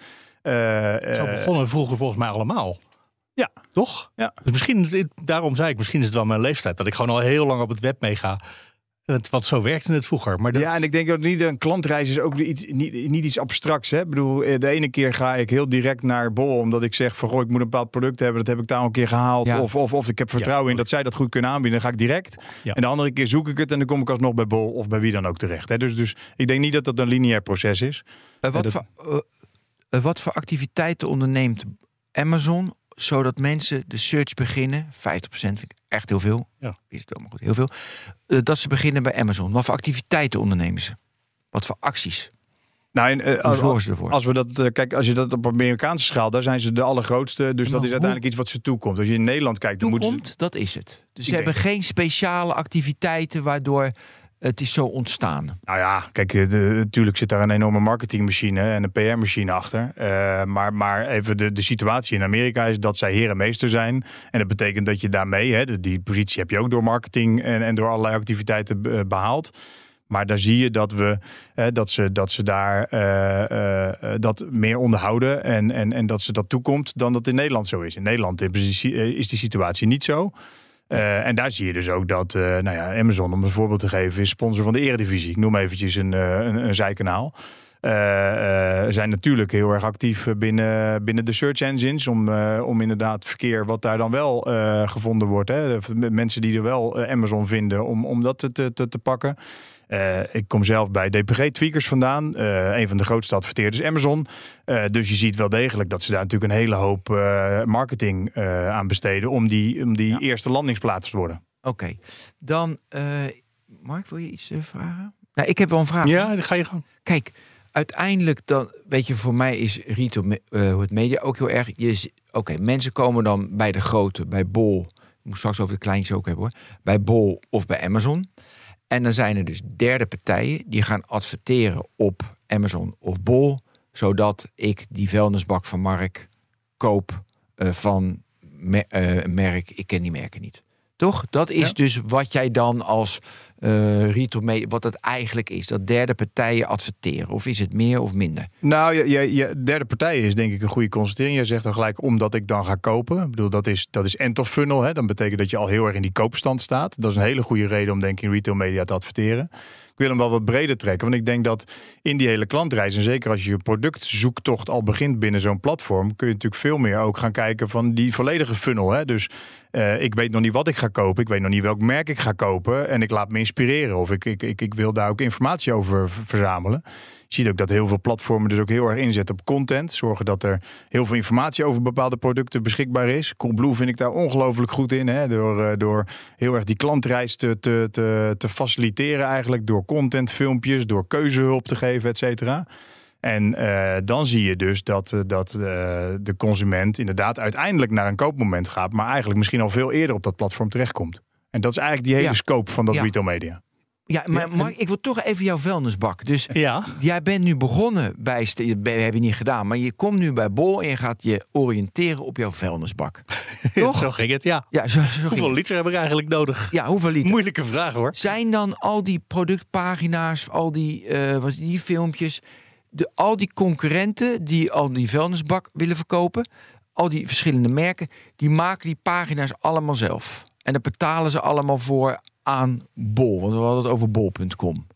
[SPEAKER 5] Uh,
[SPEAKER 4] Zo
[SPEAKER 5] uh,
[SPEAKER 4] begonnen vroeger volgens mij allemaal.
[SPEAKER 5] Ja.
[SPEAKER 4] Toch?
[SPEAKER 5] Ja.
[SPEAKER 4] Dus misschien, daarom zei ik, misschien is het wel mijn leeftijd. Dat ik gewoon al heel lang op het web meega. Het- Want zo werkte het vroeger. Maar dat,
[SPEAKER 5] Ja, en ik denk dat niet een klantreis is ook iets, niet, niet iets abstracts. Hè? Ik bedoel, de ene keer ga ik heel direct naar Bol, omdat ik zeg van goh, ik moet een bepaald product hebben. Dat heb ik daar al een keer gehaald.
[SPEAKER 3] Ja.
[SPEAKER 5] Of, of, of ik heb vertrouwen
[SPEAKER 4] Ja.
[SPEAKER 5] in dat zij dat goed kunnen aanbieden. Dan ga ik direct.
[SPEAKER 4] Ja.
[SPEAKER 5] En de andere keer zoek ik het en dan kom ik alsnog bij Bol of bij wie dan ook terecht. Hè? Dus, dus ik denk niet dat dat een lineair proces is.
[SPEAKER 3] Uh, wat,
[SPEAKER 5] dat-
[SPEAKER 3] voor, uh, uh, wat voor activiteiten onderneemt Amazon zodat mensen de search beginnen? vijftig procent vind ik echt heel veel.
[SPEAKER 4] Ja.
[SPEAKER 3] Is het wel, maar goed, heel veel. Uh, dat ze beginnen bij Amazon. Wat voor activiteiten ondernemen ze? Wat voor acties?
[SPEAKER 5] Nou, en, uh,
[SPEAKER 3] Hoe
[SPEAKER 5] als,
[SPEAKER 3] zorgen ze ervoor?
[SPEAKER 5] als we dat, uh, kijk, als je dat op Amerikaanse schaal, daar zijn ze de allergrootste. Dus
[SPEAKER 3] Maar
[SPEAKER 5] dat is
[SPEAKER 3] hoe-
[SPEAKER 5] uiteindelijk iets wat ze toekomt. Als je in Nederland kijkt, dan moeten ze.
[SPEAKER 3] Toekomt, dat is het. Dus ze
[SPEAKER 5] Ik
[SPEAKER 3] hebben
[SPEAKER 5] denk
[SPEAKER 3] geen speciale activiteiten waardoor het is zo ontstaan.
[SPEAKER 5] Nou ja, kijk, de- de- natuurlijk zit daar een enorme marketingmachine en een P R-machine achter. Uh, maar, maar even de, de situatie in Amerika is dat zij heer en meester zijn. En dat betekent dat je daarmee, hè, de, die positie heb je ook door marketing en, en door allerlei activiteiten be- behaald. Maar daar zie je dat we eh, dat ze, dat ze daar uh, uh, dat meer onderhouden en, en, en dat ze dat toekomt dan dat in Nederland zo is. In Nederland is die situatie niet zo. Uh, en daar zie je dus ook dat uh, nou ja, Amazon, om een voorbeeld te geven, is sponsor van de Eredivisie. Ik noem eventjes een, uh, een, een zijkanaal. Uh, uh, zijn natuurlijk heel erg actief binnen, binnen de search engines om, uh, om inderdaad verkeer wat daar dan wel uh, gevonden wordt. Hè. Mensen die er wel uh, Amazon vinden om, om dat te, te, te pakken. Uh, ik kom zelf bij D P G Tweakers vandaan. Uh, een van de grootste adverteerders Amazon. Uh, dus je ziet wel degelijk dat ze daar natuurlijk een hele hoop uh, marketing uh, aan besteden om die, om die
[SPEAKER 3] Ja.
[SPEAKER 5] eerste landingsplaats te worden.
[SPEAKER 3] Oké, okay. Dan, uh, Mark, wil je iets uh, vragen? Nou, ik heb wel een vraag.
[SPEAKER 4] Ja, dan ga je gewoon.
[SPEAKER 3] Kijk, uiteindelijk dan, weet je, voor mij is retail uh, het media ook heel erg. Oké, okay, mensen komen dan bij de grote, bij Bol. Ik moet straks over de kleintjes ook hebben hoor. Bij Bol of bij Amazon. En dan zijn er dus derde partijen die gaan adverteren op Amazon of Bol, zodat ik die vuilnisbak van Mark koop uh, van me- uh, merk. Ik ken die merken niet. Toch? Dat is
[SPEAKER 5] Ja.
[SPEAKER 3] dus wat jij dan als uh, retail media, wat het eigenlijk is. Dat derde partijen adverteren. Of is het meer of minder?
[SPEAKER 5] Nou, je, je, je derde partij is denk ik een goede constatering. Jij zegt dan gelijk omdat ik dan ga kopen. Ik bedoel, dat is, dat is end of funnel. Hè? Dan betekent dat je al heel erg in die koopstand staat. Dat is een hele goede reden om denk ik in retail media te adverteren. Ik wil hem wel wat breder trekken. Want ik denk dat in die hele klantreis, en zeker als je je productzoektocht al begint binnen zo'n platform, kun je natuurlijk veel meer ook gaan kijken van die volledige funnel. Hè? Dus uh, ik weet nog niet wat ik ga kopen. Ik weet nog niet welk merk ik ga kopen. En ik laat me inspireren. Of ik, ik, ik, ik wil daar ook informatie over verzamelen. Je ziet ook dat heel veel platformen dus ook heel erg inzetten op content. Zorgen dat er heel veel informatie over bepaalde producten beschikbaar is. Coolblue vind ik daar ongelooflijk goed in. Hè? Door, uh, door heel erg die klantreis te, te, te, te faciliteren eigenlijk. Door content, filmpjes, door keuzehulp te geven, et cetera. En uh, dan zie je dus dat, uh, dat uh, de consument inderdaad uiteindelijk naar een koopmoment gaat. Maar eigenlijk misschien al veel eerder op dat platform terechtkomt. En dat is eigenlijk die hele
[SPEAKER 3] Ja.
[SPEAKER 5] scope van dat
[SPEAKER 3] Ja.
[SPEAKER 5] retail media.
[SPEAKER 3] Ja, maar Mark, ik wil toch even jouw vuilnisbak. Dus
[SPEAKER 4] Ja.
[SPEAKER 3] jij bent nu begonnen bij, st- dat heb je niet gedaan, maar je komt nu bij Bol en je gaat je oriënteren op jouw vuilnisbak. Toch?
[SPEAKER 4] Zo ging het, ja.
[SPEAKER 3] Ja, zo, zo ging
[SPEAKER 4] Hoeveel
[SPEAKER 3] het.
[SPEAKER 4] liter heb ik eigenlijk nodig?
[SPEAKER 3] Ja, hoeveel liter?
[SPEAKER 4] Moeilijke vraag hoor.
[SPEAKER 3] Zijn dan al die productpagina's, al die, uh, wat, die filmpjes, de, al die concurrenten die al die vuilnisbak willen verkopen, al die verschillende merken, die maken die pagina's allemaal zelf. En daar betalen ze allemaal voor aan Bol. Want we hadden het over bol punt com.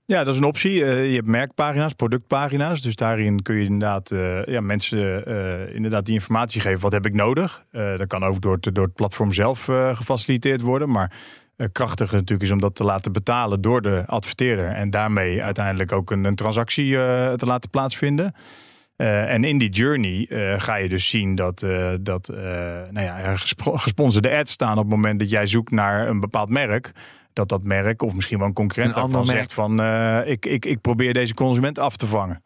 [SPEAKER 5] Ja, dat is een optie. Uh, je hebt merkpagina's, productpagina's. Dus daarin kun je inderdaad uh, ja, mensen uh, inderdaad die informatie geven. Wat heb ik nodig? Uh, dat kan ook door het, door het platform zelf uh, gefaciliteerd worden. Maar uh, krachtig natuurlijk is om dat te laten betalen door de adverteerder. En daarmee uiteindelijk ook een, een transactie uh, te laten plaatsvinden. Uh, en in die journey uh, ga je dus zien dat, uh, dat uh, nou ja, er gespo- gesponsorde ads staan op het moment dat jij zoekt naar een bepaald merk. Dat dat merk of misschien wel een concurrent
[SPEAKER 3] Een
[SPEAKER 5] daarvan
[SPEAKER 3] merk.
[SPEAKER 5] zegt van uh, ik, ik, ik probeer deze consument af te vangen.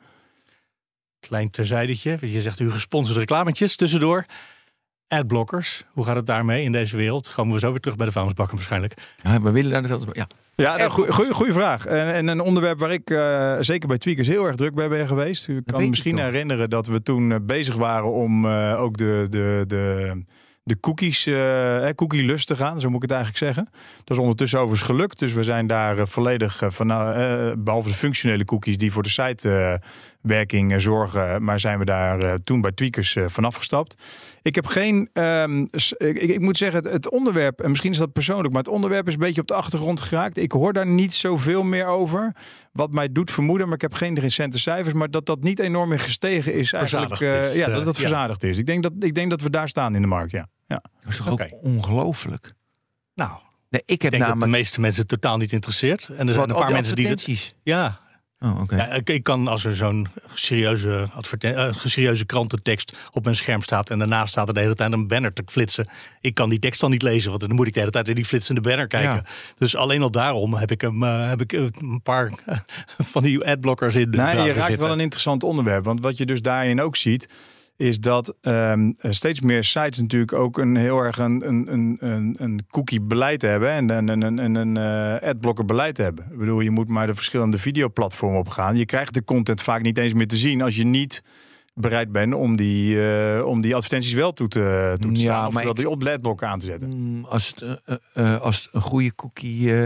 [SPEAKER 4] Klein terzijdertje. Je zegt nu gesponsorde reclametjes tussendoor. Adblockers. Hoe gaat het daarmee in deze wereld? Komen we zo weer terug bij de vuilnisbakken waarschijnlijk.
[SPEAKER 3] Ja, we willen daar de ja.
[SPEAKER 5] Ja, nou, goeie, goeie vraag. En, en een onderwerp waar ik uh, zeker bij Tweakers heel erg druk bij ben geweest. U kan
[SPEAKER 3] weet
[SPEAKER 5] misschien
[SPEAKER 3] ik nog.
[SPEAKER 5] herinneren dat we toen uh, bezig waren om uh, ook de, de, de, de cookies, uh, cookie lust te gaan. Zo moet ik het eigenlijk zeggen. Dat is ondertussen overigens gelukt. Dus we zijn daar uh, volledig uh, van, uh, behalve de functionele cookies die voor de sitewerking uh, uh, zorgen. Maar zijn we daar uh, toen bij Tweakers uh, vanaf gestapt. Ik heb geen, um, ik, ik moet zeggen, het, het onderwerp, en misschien is dat persoonlijk, maar het onderwerp is een beetje op de achtergrond geraakt. Ik hoor daar niet zoveel meer over. Wat mij doet vermoeden, maar ik heb geen recente cijfers, maar dat dat niet enorm meer gestegen is. Eigenlijk, uh,
[SPEAKER 4] is,
[SPEAKER 5] ja, dat dat
[SPEAKER 4] uh,
[SPEAKER 5] verzadigd is. Ik denk dat, ik denk dat we daar staan in de markt, ja. ja.
[SPEAKER 3] Dat is toch
[SPEAKER 4] Oké.
[SPEAKER 3] ook ongelooflijk?
[SPEAKER 4] Nou,
[SPEAKER 3] Nee, ik heb
[SPEAKER 4] ik denk dat de
[SPEAKER 3] namelijk
[SPEAKER 4] meeste mensen het totaal niet interesseert. En er
[SPEAKER 3] wat,
[SPEAKER 4] zijn een
[SPEAKER 3] al
[SPEAKER 4] paar
[SPEAKER 3] die
[SPEAKER 4] mensen die het.
[SPEAKER 3] advertenties.
[SPEAKER 4] Ja,
[SPEAKER 3] Oh, oké.
[SPEAKER 4] ja ik, ik kan als er zo'n serieuze, adverten- uh, serieuze krantentekst op mijn scherm staat en daarnaast staat er de hele tijd een banner te flitsen. Ik kan die tekst dan niet lezen, want dan moet ik de hele tijd in die flitsende banner kijken.
[SPEAKER 3] Ja.
[SPEAKER 4] Dus alleen al daarom heb ik, hem, uh, heb ik uh, een paar uh, van die adblockers in de
[SPEAKER 5] Nee, je
[SPEAKER 4] browser
[SPEAKER 5] raakt
[SPEAKER 4] zitten.
[SPEAKER 5] wel een interessant onderwerp. Want wat je dus daarin ook ziet, is dat um, steeds meer sites natuurlijk ook een heel erg een, een, een, een cookie beleid hebben en een, een, een, een uh, adblocker beleid hebben. Ik bedoel, je moet maar de verschillende videoplatformen opgaan. Je krijgt de content vaak niet eens meer te zien als je niet bereid bent om die, uh, om die advertenties wel toe te, toe te
[SPEAKER 3] Ja,
[SPEAKER 5] staan.
[SPEAKER 3] maar
[SPEAKER 5] Of
[SPEAKER 3] ik-
[SPEAKER 5] die op adblocker aan te zetten.
[SPEAKER 3] Mm, Als het, uh, uh, uh, als het een goede cookie... uh,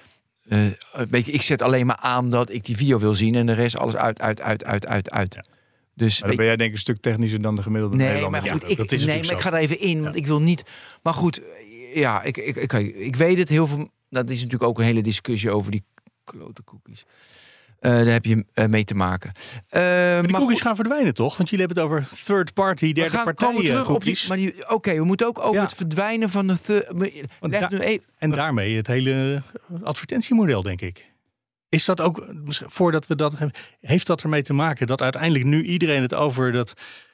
[SPEAKER 3] uh, weet je, ik zet alleen maar aan dat ik die video wil zien en de rest alles uit, uit, uit, uit, uit, uit.
[SPEAKER 5] Ja.
[SPEAKER 3] Dus
[SPEAKER 5] Maar dan
[SPEAKER 3] weet-
[SPEAKER 5] ben jij denk ik een stuk technischer dan de gemiddelde
[SPEAKER 3] nee,
[SPEAKER 5] Nederlander.
[SPEAKER 3] maar goed,
[SPEAKER 4] Ja,
[SPEAKER 3] ik,
[SPEAKER 4] dat is
[SPEAKER 3] nee,
[SPEAKER 4] natuurlijk
[SPEAKER 3] maar ik
[SPEAKER 4] zo.
[SPEAKER 3] ga er even in, want ik wil niet... Maar goed, ja, ik, ik, ik, ik weet het heel veel... Dat is natuurlijk ook een hele discussie over die klote cookies. Uh, daar heb je uh, mee te maken. Uh,
[SPEAKER 4] Maar die
[SPEAKER 3] maar
[SPEAKER 4] cookies
[SPEAKER 3] goed,
[SPEAKER 4] gaan verdwijnen, toch? Want jullie hebben het over third party,
[SPEAKER 3] we
[SPEAKER 4] derde
[SPEAKER 3] gaan
[SPEAKER 4] partijen
[SPEAKER 3] komen terug op die...
[SPEAKER 4] cookies.
[SPEAKER 3] Maar die, Oké, we moeten ook over
[SPEAKER 4] Ja.
[SPEAKER 3] het verdwijnen van de... third-
[SPEAKER 4] Want
[SPEAKER 3] Leg
[SPEAKER 4] da-
[SPEAKER 3] nu even...
[SPEAKER 4] En daarmee het hele advertentiemodel, denk ik. Is dat ook, misschien voordat we dat hebben, heeft dat ermee te maken dat uiteindelijk nu iedereen het over dat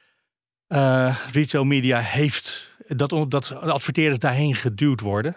[SPEAKER 4] uh, retail media heeft, dat, dat adverteerders daarheen geduwd worden?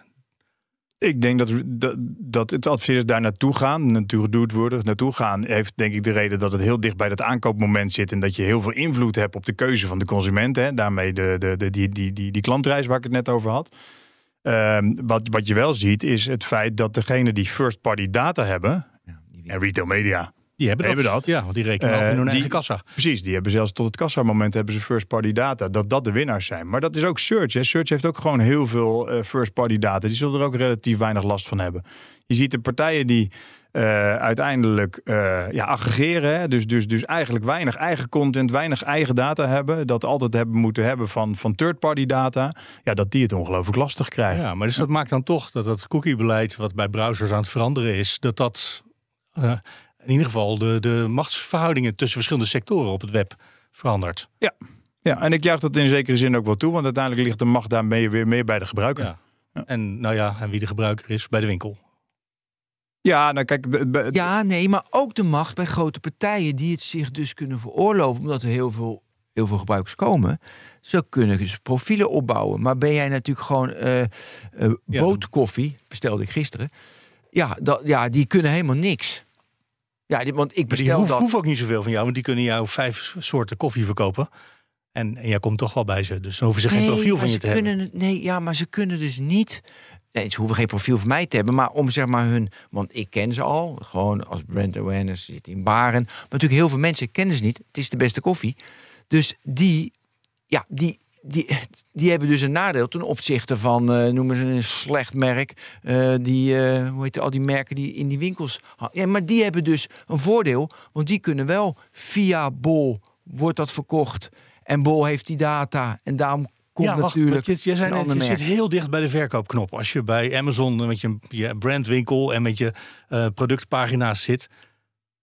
[SPEAKER 5] Ik denk dat, dat, dat het adverteerders daar naartoe gaan, natuurlijk geduwd worden, naartoe gaan, heeft denk ik de reden dat het heel dicht bij dat aankoopmoment zit en dat je heel veel invloed hebt op de keuze van de consument. Hè? Daarmee de, de, de, die, die, die, die klantreis waar ik het net over had. Um, wat, wat je wel ziet is het feit dat degenen die first party data hebben,
[SPEAKER 3] Ja, die-
[SPEAKER 5] en retail media,
[SPEAKER 4] Die hebben dat.
[SPEAKER 5] Hebben dat.
[SPEAKER 4] Ja, want die rekenen
[SPEAKER 5] Uh,
[SPEAKER 4] af in hun
[SPEAKER 5] die-
[SPEAKER 4] eigen kassa.
[SPEAKER 5] precies, die hebben zelfs tot het kassamoment hebben ze first party data, dat dat de winnaars zijn. Maar dat is ook search. Hè. Search heeft ook gewoon heel veel uh, first party data. Die zullen er ook relatief weinig last van hebben. Je ziet de partijen die uh, uiteindelijk uh, ja, aggregeren, hè. Dus, dus, dus eigenlijk weinig eigen content, weinig eigen data hebben, dat altijd hebben moeten hebben van, van third party data, ja, dat die het ongelooflijk lastig krijgen.
[SPEAKER 4] Ja, maar dus dat maakt dan toch dat het cookiebeleid wat bij browsers aan het veranderen is, dat dat uh, in ieder geval de, de machtsverhoudingen tussen verschillende sectoren op het web verandert.
[SPEAKER 5] Ja, en ik juich dat in zekere zin ook wel toe, want uiteindelijk ligt de macht daarmee weer meer bij de gebruiker.
[SPEAKER 4] Ja. En nou ja, en wie de gebruiker is bij de winkel.
[SPEAKER 5] Ja, nou kijk, be- be-
[SPEAKER 3] Ja, nee, maar ook de macht bij grote partijen die het zich dus kunnen veroorloven, omdat er heel veel, heel veel gebruikers komen. Zo kunnen dus profielen opbouwen. Maar ben jij natuurlijk gewoon uh, uh,
[SPEAKER 4] Ja.
[SPEAKER 3] bootkoffie, bestelde ik gisteren. Ja, dat, ja, die kunnen helemaal niks. Ja, die, want ik
[SPEAKER 4] Maar die
[SPEAKER 3] bestel
[SPEAKER 4] hoeft,
[SPEAKER 3] dat.
[SPEAKER 4] hoeft ook niet zoveel van jou, want die kunnen jou vijf soorten koffie verkopen. En, en jij komt toch wel bij ze, dus dan hoeven ze geen
[SPEAKER 3] Nee,
[SPEAKER 4] profiel
[SPEAKER 3] maar
[SPEAKER 4] van je
[SPEAKER 3] ze
[SPEAKER 4] te hebben.
[SPEAKER 3] kunnen het, nee, ja, maar ze kunnen dus niet. Nee, ze hoeven geen profiel van mij te hebben, maar om zeg maar hun. Want ik ken ze al, gewoon als brand awareness zit in baren. Maar natuurlijk heel veel mensen kennen ze niet. Het is de beste koffie. Dus die, ja, die, die, die hebben dus een nadeel ten opzichte van, uh, noemen ze een slecht merk. Uh, die, uh, hoe heet het, al die merken die in die winkels. Ja, maar die hebben dus een voordeel, want die kunnen wel via Bol wordt dat verkocht. En Bol heeft die data en daarom komt
[SPEAKER 4] ja, wacht,
[SPEAKER 3] natuurlijk
[SPEAKER 4] want je, je, zei
[SPEAKER 3] een
[SPEAKER 4] net, je
[SPEAKER 3] ander
[SPEAKER 4] zit
[SPEAKER 3] merk.
[SPEAKER 4] heel dicht bij de verkoopknop. Als je bij Amazon met je, je brandwinkel en met je uh, productpagina's zit,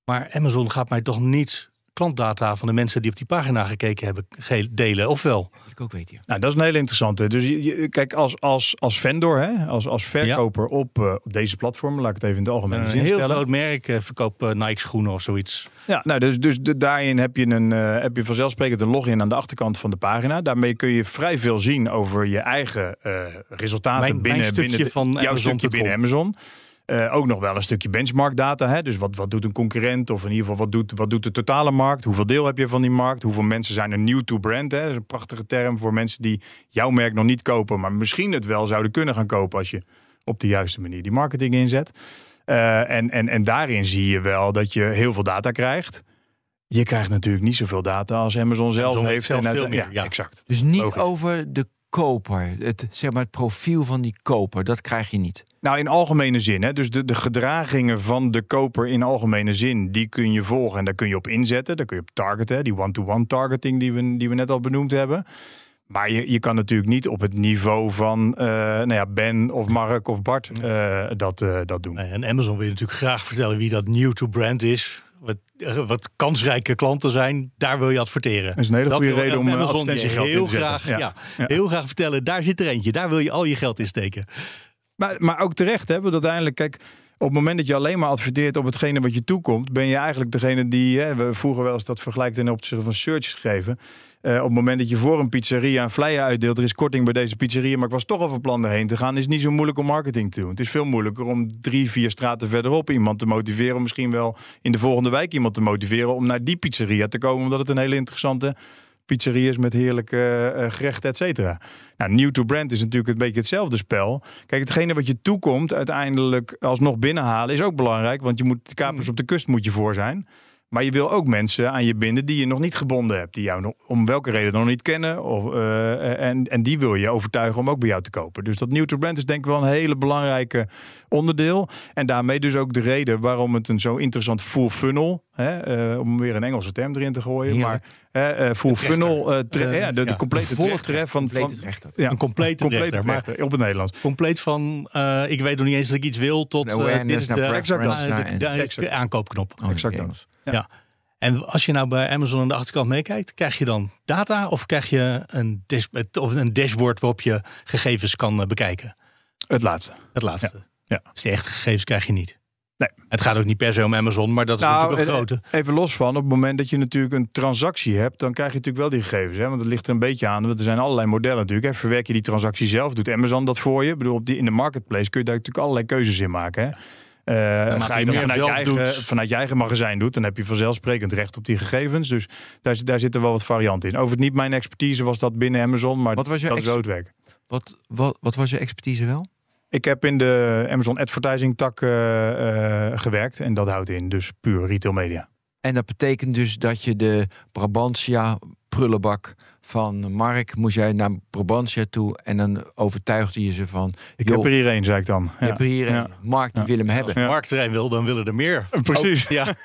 [SPEAKER 4] Maar Amazon gaat mij toch niet klantdata van de mensen die op die pagina gekeken hebben ge- delen, of wel?
[SPEAKER 3] Dat ik ook weet, ja.
[SPEAKER 5] Nou, dat is een hele interessante. Dus je, je- kijk, als, als, als vendor, hè, als, als verkoper op, uh, op deze platform, laat ik het even in de algemene
[SPEAKER 4] Een
[SPEAKER 5] zin
[SPEAKER 4] heel
[SPEAKER 5] stellen.
[SPEAKER 4] groot merk uh, verkoopt uh, Nike schoenen of zoiets.
[SPEAKER 5] Ja, nou, dus, dus de, daarin heb je, een, uh, heb je vanzelfsprekend een login aan de achterkant van de pagina. Daarmee kun je vrij veel zien over je eigen uh, resultaten
[SPEAKER 4] Mijn-
[SPEAKER 5] binnen,
[SPEAKER 4] mijn stukje
[SPEAKER 5] binnen de,
[SPEAKER 4] van
[SPEAKER 5] jouw
[SPEAKER 4] Amazon
[SPEAKER 5] stukje
[SPEAKER 4] punt com.
[SPEAKER 5] binnen Amazon. Uh, ook nog wel een stukje benchmark data. Hè? Dus wat, wat doet een concurrent? Of in ieder geval wat doet, wat doet de totale markt? Hoeveel deel heb je van die markt? Hoeveel mensen zijn er nieuw to brand? Hè? Dat is een prachtige term voor mensen die jouw merk nog niet kopen, maar misschien het wel zouden kunnen gaan kopen als je op de juiste manier die marketing inzet. Uh, en, en, en daarin zie je wel dat je heel veel data krijgt. Je krijgt natuurlijk niet zoveel data als Amazon zelf
[SPEAKER 4] Amazon
[SPEAKER 5] heeft.
[SPEAKER 4] zelf
[SPEAKER 5] en
[SPEAKER 4] veel
[SPEAKER 5] uit-
[SPEAKER 4] meer,
[SPEAKER 5] ja,
[SPEAKER 4] ja.
[SPEAKER 5] exact.
[SPEAKER 3] Dus niet
[SPEAKER 5] Logisch.
[SPEAKER 3] over de koper. Het, zeg maar, het profiel van die koper. Dat krijg je niet.
[SPEAKER 5] Nou, in algemene zin. Hè? Dus de, de gedragingen van de koper in algemene zin, die kun je volgen en daar kun je op inzetten. Daar kun je op targeten. Die one-to-one targeting die we, die we net al benoemd hebben. Maar je, je kan natuurlijk niet op het niveau van uh, nou ja, Ben of Mark of Bart uh, dat, uh, dat doen.
[SPEAKER 4] Nee, en Amazon wil natuurlijk graag vertellen wie dat new to brand is. Wat, uh, wat kansrijke klanten zijn, daar wil je adverteren.
[SPEAKER 5] Dat is een hele
[SPEAKER 4] Dat
[SPEAKER 5] goede
[SPEAKER 4] wil
[SPEAKER 5] reden om
[SPEAKER 4] Amazon
[SPEAKER 5] advertentiegeld
[SPEAKER 4] heel
[SPEAKER 5] in te zetten.
[SPEAKER 4] graag,
[SPEAKER 5] Ja.
[SPEAKER 4] ja.
[SPEAKER 5] Ja.
[SPEAKER 4] heel graag vertellen, daar zit er eentje. Daar wil je al je geld in steken.
[SPEAKER 5] Maar, maar ook terecht, hè, want uiteindelijk, kijk, op het moment dat je alleen maar adverteert op hetgene wat je toekomt, ben je eigenlijk degene die, hè, we vroeger wel eens dat vergelijk ten opzichte van search gegeven. Uh, op het moment dat je voor een pizzeria een flyer uitdeelt, er is korting bij deze pizzeria, maar ik was toch al van plan erheen te gaan, is het niet zo moeilijk om marketing te doen. Het is veel moeilijker om drie, vier straten verderop iemand te motiveren, misschien wel in de volgende wijk iemand te motiveren om naar die pizzeria te komen, omdat het een hele interessante pizzeria is met heerlijke uh, gerechten, et cetera. Nou, new to brand is natuurlijk een beetje hetzelfde spel. Kijk, hetgene wat je toekomt uiteindelijk alsnog binnenhalen is ook belangrijk, want je moet de kapers op de kust moet je voor zijn. Maar je wil ook mensen aan je binden die je nog niet gebonden hebt. Die jou nog, om welke reden dan nog niet kennen. Of, uh, en, en die wil je overtuigen om ook bij jou te kopen. Dus dat new to brand is denk ik wel een hele belangrijke onderdeel. En daarmee dus ook de reden waarom het een zo interessant full funnel. Hè, uh, om weer een Engelse term erin te gooien.
[SPEAKER 3] Heerlijk.
[SPEAKER 5] Maar uh, full funnel. Uh, tre-
[SPEAKER 4] Uh,
[SPEAKER 5] ja, de, de
[SPEAKER 4] ja.
[SPEAKER 5] complete trechter van, van
[SPEAKER 3] trechter.
[SPEAKER 5] ja,
[SPEAKER 4] Een complete
[SPEAKER 5] complete
[SPEAKER 4] trechter, maar-
[SPEAKER 5] trechter, op het Nederlands.
[SPEAKER 4] Compleet van, uh, ik weet nog niet eens dat ik iets wil, tot
[SPEAKER 3] Een
[SPEAKER 4] uh,
[SPEAKER 3] awareness
[SPEAKER 4] dit is
[SPEAKER 3] naar
[SPEAKER 4] de,
[SPEAKER 3] preference
[SPEAKER 4] uh,
[SPEAKER 3] naar-
[SPEAKER 4] de, de,
[SPEAKER 5] Exact.
[SPEAKER 4] de aankoopknop.
[SPEAKER 3] Oh,
[SPEAKER 5] Exact
[SPEAKER 3] oké.
[SPEAKER 5] dat.
[SPEAKER 4] Ja.
[SPEAKER 5] Ja.
[SPEAKER 4] En als je nou bij Amazon aan de achterkant meekijkt, krijg je dan data of krijg je een, dash, of een dashboard waarop je gegevens kan uh, bekijken?
[SPEAKER 5] Het laatste.
[SPEAKER 4] Het laatste.
[SPEAKER 5] Ja. Ja.
[SPEAKER 4] Dus de echte gegevens krijg je niet.
[SPEAKER 5] Nee.
[SPEAKER 4] Het gaat ook niet per se om Amazon, maar dat is
[SPEAKER 5] Nou,
[SPEAKER 4] natuurlijk een grote.
[SPEAKER 5] Even los van, op het moment dat je natuurlijk een transactie hebt, dan krijg je natuurlijk wel die gegevens. Hè? Want het ligt er een beetje aan, want er zijn allerlei modellen natuurlijk. Hè? Verwerk je die transactie zelf, doet Amazon dat voor je. Ik bedoel, op die, in de marketplace kun je daar natuurlijk allerlei keuzes in maken. Hè? Uh, ga je dat
[SPEAKER 4] meer
[SPEAKER 5] vanuit je,
[SPEAKER 4] zelf
[SPEAKER 5] eigen,
[SPEAKER 4] doet.
[SPEAKER 5] vanuit je eigen magazijn doet, dan heb je vanzelfsprekend recht op die gegevens. Dus daar, daar zitten wel wat varianten in. Over het niet mijn expertise was dat binnen Amazon, maar
[SPEAKER 3] Wat was je
[SPEAKER 5] dat is
[SPEAKER 3] ex-
[SPEAKER 5] zo het werk.
[SPEAKER 3] Wat, wat, wat was je expertise wel?
[SPEAKER 5] Ik heb in de Amazon advertising tak uh, uh, gewerkt en dat houdt in dus puur retail media.
[SPEAKER 3] En dat betekent dus dat je de Brabantia prullenbak van Mark, moest jij naar Brabantia toe en dan overtuigde je ze van,
[SPEAKER 5] Ik
[SPEAKER 3] joh,
[SPEAKER 5] heb er hier één, zei ik dan.
[SPEAKER 3] je hebt er hier
[SPEAKER 5] Ja.
[SPEAKER 3] een Mark, die
[SPEAKER 5] Ja.
[SPEAKER 3] wil hem hebben.
[SPEAKER 4] Als de marktterrein wil, dan willen er meer.
[SPEAKER 5] Precies.
[SPEAKER 4] Ook, ja.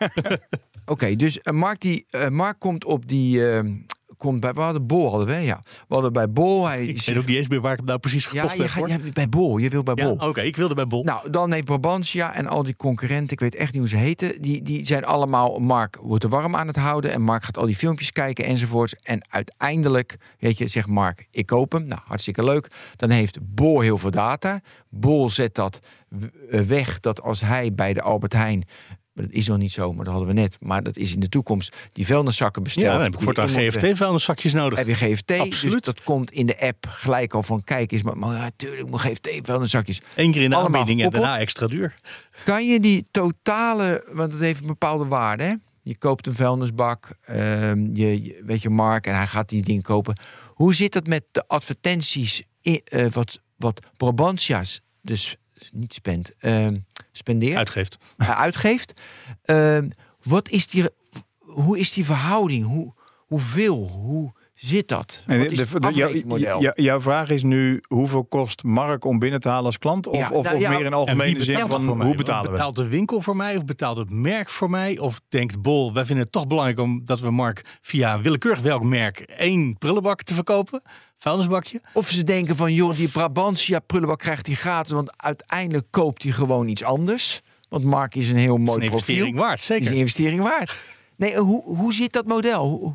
[SPEAKER 3] Oké, dus uh, Mark, die, uh, Mark komt op die... Uh, komt bij, we hadden Bol, hadden we, ja. We hadden bij Bol... Hij,
[SPEAKER 4] Ik weet ook niet eens meer waar ik hem nou precies
[SPEAKER 3] ja,
[SPEAKER 4] gekocht
[SPEAKER 3] je
[SPEAKER 4] heb.
[SPEAKER 3] gaat
[SPEAKER 4] hoor.
[SPEAKER 3] je hebt bij Bol, je wil bij
[SPEAKER 4] Ja,
[SPEAKER 3] Bol.
[SPEAKER 4] oké, ik wilde bij Bol.
[SPEAKER 3] Nou, dan heeft Brabantia en al die concurrenten, ik weet echt niet hoe ze heten, die, die zijn allemaal, Mark wordt er warm aan het houden en Mark gaat al die filmpjes kijken enzovoorts. En uiteindelijk, weet je, zegt Mark, ik koop hem. Nou, hartstikke leuk. Dan heeft Bol heel veel data. Bol zet dat w- weg, dat als hij bij de Albert Heijn, dat is nog niet zo, maar dat hadden we net, maar dat is in de toekomst, die vuilniszakken bestelt.
[SPEAKER 4] ja, dan heb ik
[SPEAKER 3] die
[SPEAKER 4] voortaan
[SPEAKER 3] in
[SPEAKER 4] G
[SPEAKER 3] moeten-
[SPEAKER 4] F T-vuilniszakjes nodig.
[SPEAKER 3] heb je G F T, dus
[SPEAKER 4] Absoluut.
[SPEAKER 3] dat komt in de app gelijk al van, kijk eens, maar, maar natuurlijk, mijn G F T vuilniszakjes.
[SPEAKER 4] Eén keer in de
[SPEAKER 3] allemaal
[SPEAKER 4] aanbieding en
[SPEAKER 3] gekoppeld.
[SPEAKER 4] daarna extra duur.
[SPEAKER 3] Kan je die totale, want het heeft een bepaalde waarde, hè? Je koopt een vuilnisbak, um, je, je weet je Mark, en hij gaat die ding kopen. Hoe zit het met de advertenties in, uh, wat, wat Brabantia's dus niet spendt, uh, spendeert,
[SPEAKER 4] Uitgeeft.
[SPEAKER 3] uh, uitgeeft? Uh, wat is die, hoe is die verhouding? Hoe, hoeveel? Hoe zit dat?
[SPEAKER 5] En
[SPEAKER 3] Wat
[SPEAKER 5] de-
[SPEAKER 3] is het
[SPEAKER 5] de- jou-
[SPEAKER 3] afrekenmodel?
[SPEAKER 5] jou- jouw vraag is nu, hoeveel kost Mark om binnen te halen als klant? Of,
[SPEAKER 3] Ja,
[SPEAKER 5] of,
[SPEAKER 3] nou
[SPEAKER 5] of
[SPEAKER 3] ja,
[SPEAKER 5] meer in
[SPEAKER 4] En
[SPEAKER 5] algemene
[SPEAKER 4] wie
[SPEAKER 5] zin
[SPEAKER 4] betaalt
[SPEAKER 5] van
[SPEAKER 4] het voor mij?
[SPEAKER 5] hoe betalen we?
[SPEAKER 4] Betaalt de winkel voor mij of betaalt het merk voor mij? Of denkt Bol, wij vinden het toch belangrijk omdat we Mark via willekeurig welk merk één prullenbak te verkopen? Vuilnisbakje?
[SPEAKER 3] Of ze denken van, joh, die Brabantia prullenbak krijgt hij gratis, want uiteindelijk koopt hij gewoon iets anders. Want Mark is een heel mooi
[SPEAKER 4] een investering
[SPEAKER 3] profiel.
[SPEAKER 4] waard, zeker.
[SPEAKER 3] Is een investering waard. Nee, hoe, hoe zit dat model? Hoe...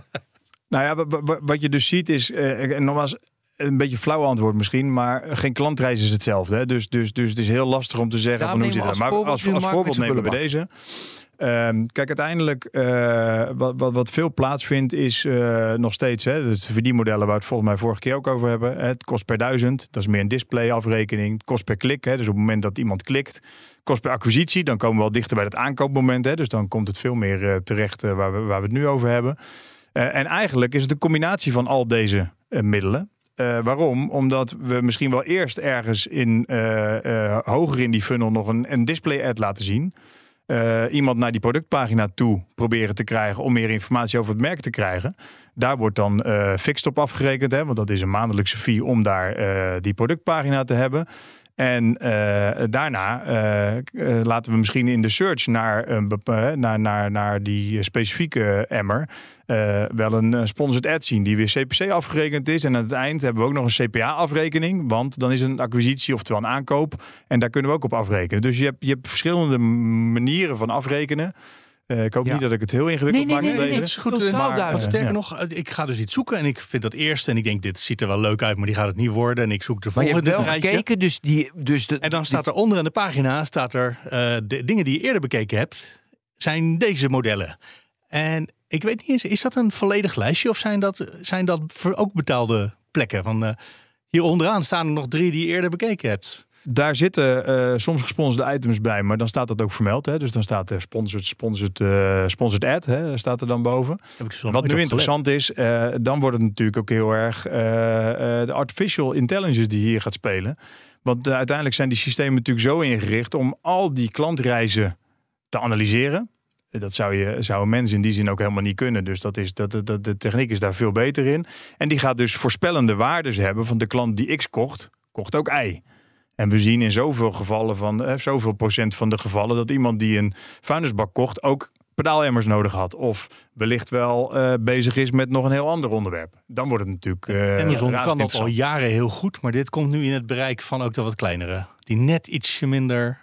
[SPEAKER 5] Nou ja, w- w- wat je dus ziet is, uh, en nogmaals, een beetje flauw antwoord misschien, maar geen klantreis is hetzelfde. Hè? Dus, dus, dus het is heel lastig om te zeggen
[SPEAKER 3] Daarom
[SPEAKER 5] van hoe zit
[SPEAKER 3] nemen
[SPEAKER 5] het.
[SPEAKER 3] we als
[SPEAKER 5] Maar als,
[SPEAKER 3] voorbeeld
[SPEAKER 5] als
[SPEAKER 3] nu Mark
[SPEAKER 5] voorbeeld
[SPEAKER 3] met
[SPEAKER 5] nemen we
[SPEAKER 3] zijn
[SPEAKER 5] deze. Um, kijk, uiteindelijk, uh, wat, wat, wat veel plaatsvindt is uh, nog steeds, hè, dus de verdienmodellen waar we het volgens mij vorige keer ook over hebben. Hè, het kost per duizend, dat is meer een displayafrekening. Het kost per klik, hè, dus op het moment dat iemand klikt. Het kost per acquisitie, dan komen we wel dichter bij het aankoopmoment. Hè, dus dan komt het veel meer uh, terecht uh, waar, we, waar we het nu over hebben. Uh, en eigenlijk is het een combinatie van al deze uh, middelen. Uh, waarom? Omdat we misschien wel eerst ergens in uh, uh, hoger in die funnel nog een, een display-ad laten zien. Uh, iemand naar die productpagina toe proberen te krijgen om meer informatie over het merk te krijgen. Daar wordt dan uh, fixed op afgerekend, hè, want dat is een maandelijkse fee om daar uh, die productpagina te hebben. En uh, daarna uh, uh, laten we misschien in de search naar, uh, naar, naar, naar die specifieke emmer uh, wel een uh, sponsored ad zien die weer C P C afgerekend is. En aan het eind hebben we ook nog een C P A-afrekening, want dan is het een acquisitie oftewel een aankoop. En daar kunnen we ook op afrekenen. Dus je hebt, je hebt verschillende manieren van afrekenen. Uh, ik hoop
[SPEAKER 3] Ja.
[SPEAKER 5] niet dat ik het heel ingewikkeld
[SPEAKER 3] Nee, nee,
[SPEAKER 5] maak.
[SPEAKER 3] nee,
[SPEAKER 5] met
[SPEAKER 3] nee,
[SPEAKER 5] deze.
[SPEAKER 3] nee,
[SPEAKER 4] Het is goed.
[SPEAKER 3] Totaal
[SPEAKER 4] Maar,
[SPEAKER 3] duidelijk.
[SPEAKER 4] want sterker
[SPEAKER 5] Ja.
[SPEAKER 4] nog, ik ga dus iets zoeken en ik vind dat eerst en ik denk, dit ziet er wel leuk uit, maar die gaat het niet worden. En ik zoek de
[SPEAKER 3] Maar je hebt
[SPEAKER 4] volgende
[SPEAKER 3] wel
[SPEAKER 4] rijtje.
[SPEAKER 3] gekeken, dus die... Dus de,
[SPEAKER 4] En dan staat er onder aan de pagina, staat er uh, de dingen die je eerder bekeken hebt, zijn deze modellen. En ik weet niet eens, is dat een volledig lijstje of zijn dat, zijn dat voor ook betaalde plekken? Van, uh, hier onderaan staan er nog drie die je eerder bekeken hebt.
[SPEAKER 5] Daar zitten uh, soms gesponsorde items bij, maar dan staat dat ook vermeld. Hè? Dus dan staat er sponsored, sponsored, uh, sponsored ad, hè? Staat er dan boven.
[SPEAKER 4] Heb ik dus wel
[SPEAKER 5] Wat
[SPEAKER 4] nooit
[SPEAKER 5] nu
[SPEAKER 4] op gelet.
[SPEAKER 5] interessant is, uh, dan wordt het natuurlijk ook heel erg uh, uh, de artificial intelligence die hier gaat spelen. Want uh, uiteindelijk zijn die systemen natuurlijk zo ingericht om al die klantreizen te analyseren. Dat zou je zou een mens in die zin ook helemaal niet kunnen. Dus dat is, dat, dat, de techniek is daar veel beter in. En die gaat dus voorspellende waardes hebben van de klant die X kocht, kocht ook Y. En we zien in zoveel gevallen van, eh, zoveel procent van de gevallen dat iemand die een vuilnisbak kocht ook pedaalemmers nodig had. Of wellicht wel uh, bezig is met nog een heel ander onderwerp. Dan wordt het natuurlijk uh,
[SPEAKER 4] Amazon kan dat al
[SPEAKER 5] interessant.
[SPEAKER 4] jaren heel goed, maar dit komt nu in het bereik van ook de wat kleinere. Die net ietsje minder,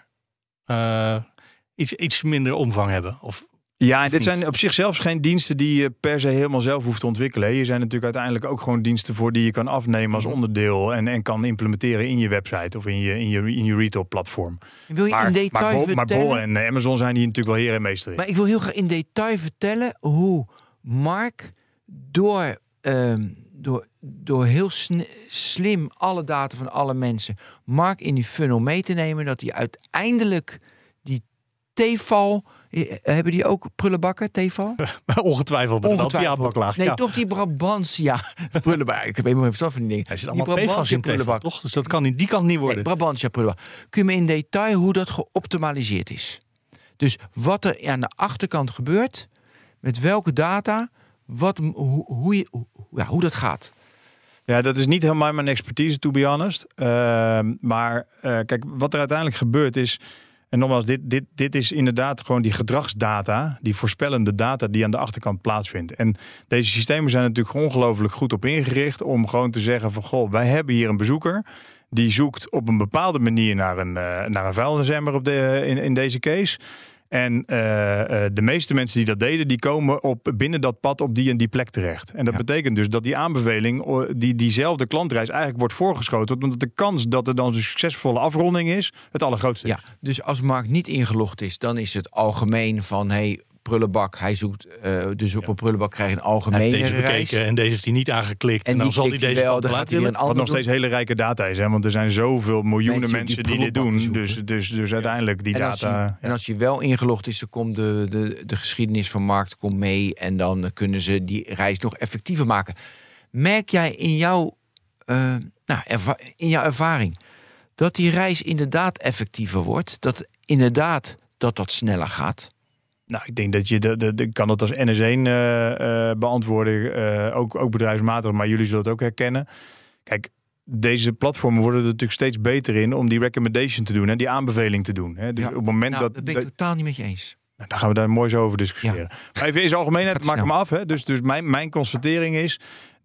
[SPEAKER 4] uh, iets, iets minder omvang hebben. Of
[SPEAKER 5] Ja, en dit
[SPEAKER 4] niet?
[SPEAKER 5] zijn op zich zelfs geen diensten die je per se helemaal zelf hoeft te ontwikkelen. Hier zijn natuurlijk uiteindelijk ook gewoon diensten voor die je kan afnemen als onderdeel en, en kan implementeren in je website of in je, in je, in je retail platform.
[SPEAKER 3] wil je
[SPEAKER 5] Maar,
[SPEAKER 3] in detail
[SPEAKER 5] maar, Bol, maar
[SPEAKER 3] vertellen...
[SPEAKER 5] Bol en Amazon zijn hier natuurlijk wel heer en meester in.
[SPEAKER 3] Maar ik wil heel graag in detail vertellen hoe Mark door, um, door, door heel sn- slim alle data van alle mensen, Mark in die funnel mee te nemen, dat hij uiteindelijk die Tefal, eh, hebben die ook prullenbakken, Tefal?
[SPEAKER 4] ongetwijfeld met een anti-aanbaklaag.
[SPEAKER 3] Nee,
[SPEAKER 4] Ja.
[SPEAKER 3] toch die Brabantia prullenbak. Ik heb helemaal geen verstand van die dingen.
[SPEAKER 4] Hij zit
[SPEAKER 3] Die
[SPEAKER 4] allemaal P F A S in
[SPEAKER 3] prullenbak.
[SPEAKER 4] toch? Dus dat kan niet, die kan het niet worden.
[SPEAKER 3] Nee, Brabantia prullenbak. Kun je me in detail hoe dat geoptimaliseerd is? Dus wat er aan de achterkant gebeurt, met welke data, wat, hoe, hoe, je, hoe, ja, hoe dat gaat.
[SPEAKER 5] Ja, dat is niet helemaal mijn expertise, to be honest. Uh, maar uh, kijk, wat er uiteindelijk gebeurt is... En nogmaals, dit, dit, dit is inderdaad gewoon die gedragsdata, die voorspellende data die aan de achterkant plaatsvindt. En deze systemen zijn natuurlijk ongelooflijk goed op ingericht om gewoon te zeggen van, goh, wij hebben hier een bezoeker die zoekt op een bepaalde manier naar een, uh, naar een vuilnisemmer op de, in, in deze case. En uh, uh, de meeste mensen die dat deden, die komen op, binnen dat pad op die en die plek terecht. En dat
[SPEAKER 3] Ja.
[SPEAKER 5] betekent dus dat die aanbeveling, die, diezelfde klantreis eigenlijk wordt voorgeschoten. Omdat de kans dat er dan een succesvolle afronding is, het allergrootste is.
[SPEAKER 3] Ja, dus als Mark niet ingelogd is, dan is het algemeen van, hey, prullenbak, hij zoekt, uh, dus op een prullenbak krijg je een
[SPEAKER 4] Hij heeft
[SPEAKER 3] algemene
[SPEAKER 4] deze
[SPEAKER 3] reis.
[SPEAKER 4] bekeken en deze heeft hij niet aangeklikt. En,
[SPEAKER 3] En
[SPEAKER 4] dan
[SPEAKER 3] die
[SPEAKER 4] zal hij
[SPEAKER 3] klikt hij
[SPEAKER 4] deze
[SPEAKER 3] wel,
[SPEAKER 4] kant
[SPEAKER 3] dan
[SPEAKER 4] wel
[SPEAKER 3] gaat
[SPEAKER 4] uit
[SPEAKER 3] hij weer
[SPEAKER 4] willen.
[SPEAKER 3] een
[SPEAKER 5] Wat
[SPEAKER 3] ander
[SPEAKER 5] nog steeds hele rijke data is, hè? Want er zijn zoveel miljoenen
[SPEAKER 3] Mensen
[SPEAKER 5] mensen,
[SPEAKER 3] die
[SPEAKER 5] die dit doen.
[SPEAKER 3] prullenbakken
[SPEAKER 5] Dus,
[SPEAKER 3] zoeken.
[SPEAKER 5] dus, dus uiteindelijk die
[SPEAKER 3] En als,
[SPEAKER 5] data.
[SPEAKER 3] hij, en als hij wel ingelogd is, dan komt de, de, de geschiedenis van Mark komt mee en dan kunnen ze die reis nog effectiever maken. Merk jij in jouw, uh, nou, erva- in jouw ervaring dat die reis inderdaad effectiever wordt? Dat inderdaad dat dat sneller gaat?
[SPEAKER 5] Nou, ik denk dat je de, de, de kan dat als N S één uh, uh, beantwoorden, uh, ook, ook bedrijfsmatig, maar jullie zullen het ook herkennen. Kijk, deze platformen worden er natuurlijk steeds beter in om die recommendation te doen, hè, die aanbeveling te doen. Hè. Dus
[SPEAKER 3] Ja.
[SPEAKER 5] op het moment
[SPEAKER 3] Nou,
[SPEAKER 5] dat,
[SPEAKER 3] dat ben ik
[SPEAKER 5] dat
[SPEAKER 3] totaal niet met je eens.
[SPEAKER 5] nou, dan gaan we daar mooi zo over discussiëren. Maar even in zijn algemeenheid,
[SPEAKER 3] Gaat
[SPEAKER 5] maak
[SPEAKER 3] snel.
[SPEAKER 5] hem af. Hè. Dus, dus mijn, mijn constatering is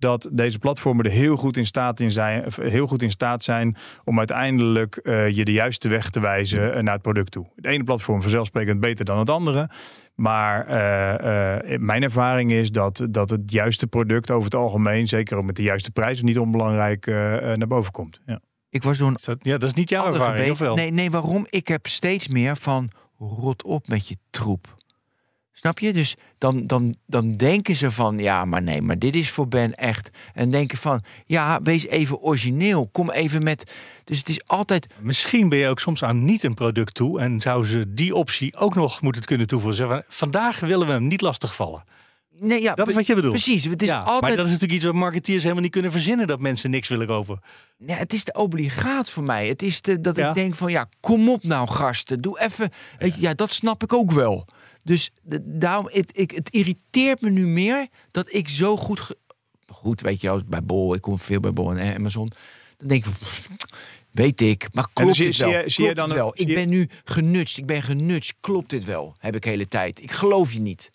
[SPEAKER 5] dat deze platformen er heel goed in staat, in zijn, heel goed in staat zijn om uiteindelijk uh, je de juiste weg te wijzen uh, naar het product toe. Het ene platform vanzelfsprekend beter dan het andere. Maar uh, uh, mijn ervaring is dat, dat het juiste product over het algemeen, zeker ook met de juiste prijzen, niet onbelangrijk uh, uh, naar boven komt. Ja.
[SPEAKER 3] Ik was zo'n
[SPEAKER 4] Ja, dat is niet jouw ervaring,
[SPEAKER 3] bezig.
[SPEAKER 4] of wel?
[SPEAKER 3] Nee, nee, waarom? Ik heb steeds meer van rot op met je troep. Snap je? Dus dan, dan, dan denken ze van, ja, maar nee, maar dit is voor Ben echt. En denken van, ja, wees even origineel. Kom even met... Dus het is altijd...
[SPEAKER 4] Misschien ben je ook soms aan niet een product toe en zou ze die optie ook nog moeten kunnen toevoegen. Zeggen, vandaag willen we hem niet lastigvallen.
[SPEAKER 3] Nee, ja,
[SPEAKER 4] Dat is wat je bedoelt.
[SPEAKER 3] Precies. Het is
[SPEAKER 4] ja,
[SPEAKER 3] altijd...
[SPEAKER 4] Maar dat is natuurlijk iets wat marketeers helemaal niet kunnen verzinnen, dat mensen niks willen kopen.
[SPEAKER 3] Nee, het is de obligaat voor mij. Het is de, dat
[SPEAKER 4] Ja.
[SPEAKER 3] ik denk van, ja, kom op nou gasten. Doe even... Weet je, ja, dat snap ik ook wel. Dus de, daarom, het, ik, het irriteert me nu meer dat ik zo goed... Ge... Goed, weet je, bij Bol, ik kom veel bij Bol en Amazon. Dan denk ik, weet ik, maar klopt
[SPEAKER 5] zie-
[SPEAKER 3] dit
[SPEAKER 5] zie
[SPEAKER 3] wel?
[SPEAKER 5] je- zie je
[SPEAKER 3] Klopt
[SPEAKER 5] dan
[SPEAKER 3] het
[SPEAKER 5] ook-
[SPEAKER 3] wel? Ik
[SPEAKER 5] zie je-
[SPEAKER 3] ben nu genutst, ik ben genutst. Klopt dit wel? Heb ik de hele tijd. Ik geloof je niet.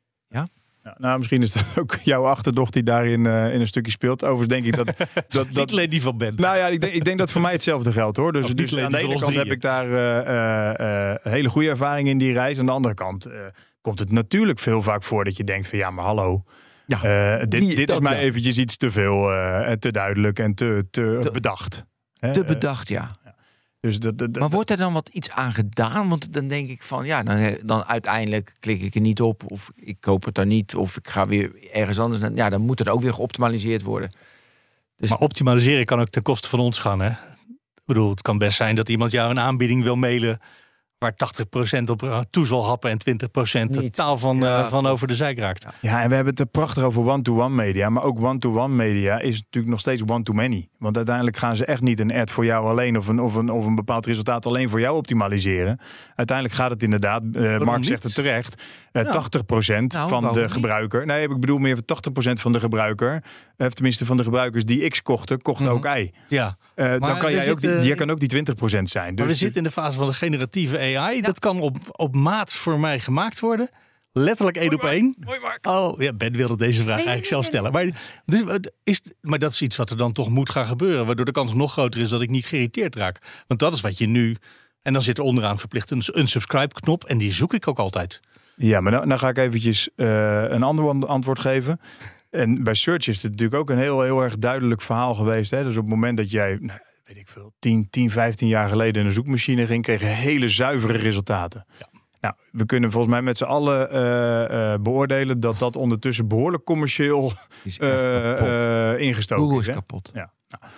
[SPEAKER 5] Ja, nou, misschien is dat ook jouw achterdocht die daarin uh, in een stukje speelt. Overigens denk ik dat... dat,
[SPEAKER 4] Niet
[SPEAKER 5] dat
[SPEAKER 4] alleen die van Ben.
[SPEAKER 5] nou ja, ik denk, ik denk dat voor mij hetzelfde geldt, hoor. Dus,
[SPEAKER 4] Of niet
[SPEAKER 5] dus
[SPEAKER 4] alleen
[SPEAKER 5] aan de
[SPEAKER 4] die
[SPEAKER 5] ene
[SPEAKER 4] van ons
[SPEAKER 5] kant heb
[SPEAKER 4] drieën.
[SPEAKER 5] ik daar uh, uh, hele goede ervaring in die reis. Aan de andere kant uh, komt het natuurlijk veel vaak voor dat je denkt van, ja, maar hallo.
[SPEAKER 3] Ja,
[SPEAKER 5] Uh, dit
[SPEAKER 3] die-
[SPEAKER 5] dit
[SPEAKER 3] dat,
[SPEAKER 5] is mij
[SPEAKER 3] ja.
[SPEAKER 5] eventjes iets te veel uh, en te duidelijk en te, te
[SPEAKER 3] Te-
[SPEAKER 5] bedacht. Hè,
[SPEAKER 3] Te
[SPEAKER 5] uh,
[SPEAKER 3] bedacht, ja.
[SPEAKER 5] Dus dat, dat,
[SPEAKER 3] Maar wordt er dan wat iets aan gedaan? Want dan denk ik van, ja, dan, dan uiteindelijk klik ik er niet op. Of ik koop het dan niet. Of ik ga weer ergens anders naar. Ja, dan moet het ook weer geoptimaliseerd worden. Dus
[SPEAKER 4] Maar optimaliseren kan ook ten koste van ons gaan, hè? Ik bedoel, het kan best zijn dat iemand jou een aanbieding wil mailen waar tachtig procent op toe zal happen en twintig procent
[SPEAKER 3] Niet.
[SPEAKER 4] totaal van,
[SPEAKER 3] Ja.
[SPEAKER 4] uh, van over de zijk raakt.
[SPEAKER 3] Ja.
[SPEAKER 5] Ja, en we hebben het er prachtig over one-to-one media. Maar ook one-to-one media is natuurlijk nog steeds one-to-many. Want uiteindelijk gaan ze echt niet een ad voor jou alleen of een, of een, of een bepaald resultaat alleen voor jou optimaliseren. Uiteindelijk gaat het inderdaad, uh, Mark
[SPEAKER 4] niet?
[SPEAKER 5] zegt het terecht, uh, tachtig procent
[SPEAKER 3] Nou,
[SPEAKER 5] van
[SPEAKER 3] waarom
[SPEAKER 5] de
[SPEAKER 3] niet?
[SPEAKER 5] gebruiker. Nee, ik bedoel meer van tachtig procent van de gebruiker. Uh, tenminste van de gebruikers die X kochten, kochten
[SPEAKER 3] Mhm.
[SPEAKER 5] ook Y.
[SPEAKER 4] Ja.
[SPEAKER 5] Uh, dan
[SPEAKER 4] Maar
[SPEAKER 5] kan
[SPEAKER 4] we
[SPEAKER 5] jij ook die,
[SPEAKER 4] zitten-
[SPEAKER 5] jij kan ook die twintig procent zijn.
[SPEAKER 4] Maar
[SPEAKER 5] Dus
[SPEAKER 4] we zitten in de fase van de generatieve A I. Dat kan op, op maat voor mij gemaakt worden. Letterlijk één op één. Oh, ja, Ben wilde deze vraag eigenlijk zelf stellen. Maar, dus, uh, is, het- maar dat is iets wat er dan toch moet gaan gebeuren. Waardoor de kans nog groter is dat ik niet geïrriteerd raak. Want dat is wat je nu... En dan zit er onderaan verplicht een unsubscribe-knop. En die zoek ik ook altijd.
[SPEAKER 5] Ja, maar dan, dan ga ik eventjes uh, een ander wan- antwoord geven. En bij Search is het natuurlijk ook een heel, heel erg duidelijk verhaal geweest. Hè? Dus op het moment dat jij, nou, weet ik veel, tien, tien, vijftien jaar geleden in een zoekmachine ging, kreeg je hele zuivere resultaten.
[SPEAKER 4] Ja.
[SPEAKER 5] Nou, we kunnen volgens mij met z'n allen uh, uh, beoordelen dat dat ondertussen behoorlijk commercieel
[SPEAKER 3] is echt
[SPEAKER 5] uh,
[SPEAKER 3] kapot.
[SPEAKER 5] uh, ingestoken
[SPEAKER 3] Google
[SPEAKER 5] is.
[SPEAKER 3] is
[SPEAKER 5] Hè?
[SPEAKER 3] kapot.
[SPEAKER 5] Ja. Nou,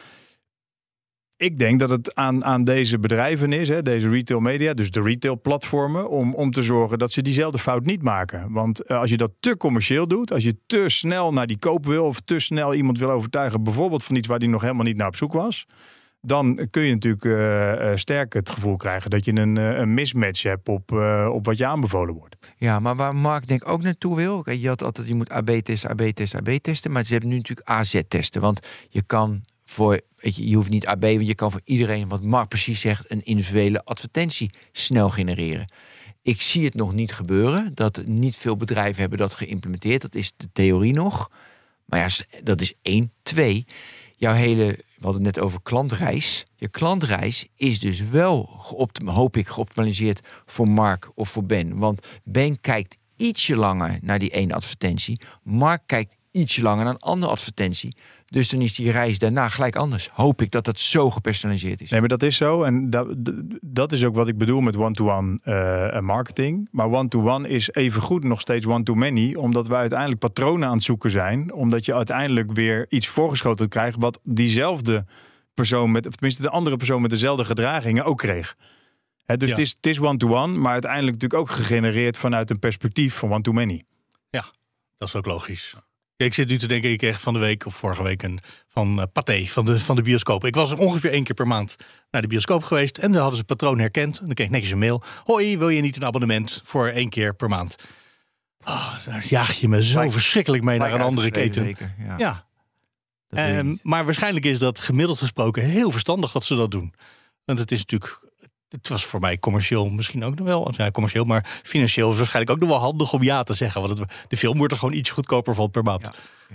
[SPEAKER 5] ik denk dat het aan, aan deze bedrijven is, hè, deze retail media, dus de retail platformen, om, om te zorgen dat ze diezelfde fout niet maken. Want uh, als je dat te commercieel doet, als je te snel naar die koop wil of te snel iemand wil overtuigen, bijvoorbeeld van iets waar die nog helemaal niet naar op zoek was, dan kun je natuurlijk uh, uh, sterk het gevoel krijgen dat je een, uh, een mismatch hebt op, uh, op wat je aanbevolen wordt.
[SPEAKER 3] Ja, maar waar Mark denk ik ook naartoe wil. Kijk, je had altijd, je moet A B testen, A B testen, A B testen. Maar ze hebben nu natuurlijk A Z testen. Want je kan voor, weet je, je hoeft niet A B, want je kan voor iedereen, wat Mark precies zegt, een individuele advertentie snel genereren. Ik zie het nog niet gebeuren. Dat niet veel bedrijven hebben dat geïmplementeerd. Dat is de theorie nog. Maar ja, dat is één. Twee, jouw hele, we hadden het net over klantreis. Je klantreis is dus wel, geoptim- hoop ik, geoptimaliseerd voor Mark of voor Ben. Want Ben kijkt ietsje langer naar die ene advertentie. Mark kijkt ietsje langer naar een andere advertentie. Dus dan is die reis daarna gelijk anders. Hoop ik dat dat zo gepersonaliseerd is.
[SPEAKER 5] Nee, maar dat is zo. En dat, dat is ook wat ik bedoel met one-to-one uh, marketing. Maar one-to-one is evengoed nog steeds one-to-many. Omdat we uiteindelijk patronen aan het zoeken zijn. Omdat je uiteindelijk weer iets voorgeschoten krijgt wat diezelfde persoon met, of tenminste de andere persoon met dezelfde gedragingen ook kreeg. He, dus
[SPEAKER 4] Ja.
[SPEAKER 5] het is, het is one-to-one, maar uiteindelijk natuurlijk ook gegenereerd vanuit een perspectief van one-to-many.
[SPEAKER 4] Ja, dat is ook logisch. Ja, ik zit nu te denken, ik kreeg van de week of vorige week een van uh, Pathé, van de, van de bioscoop. Ik was er ongeveer één keer per maand naar de bioscoop geweest. En dan hadden ze het patroon herkend. En dan kreeg ik netjes een mail. Hoi, wil je niet een abonnement voor één keer per maand? Oh, daar jaag je me zo
[SPEAKER 3] Like-
[SPEAKER 4] verschrikkelijk mee naar
[SPEAKER 3] Like
[SPEAKER 4] een andere
[SPEAKER 3] uitgeschreven,
[SPEAKER 4] keten.
[SPEAKER 3] zeker, ja.
[SPEAKER 4] Ja,
[SPEAKER 3] Dat wil je
[SPEAKER 4] um,
[SPEAKER 3] niet.
[SPEAKER 4] maar waarschijnlijk is dat gemiddeld gesproken heel verstandig dat ze dat doen. Want het is natuurlijk... Het was voor mij commercieel misschien ook nog wel. Ja, commercieel, maar financieel is waarschijnlijk ook nog wel handig om ja te zeggen. Want het, de film wordt er gewoon iets goedkoper van per maand.
[SPEAKER 3] Ja.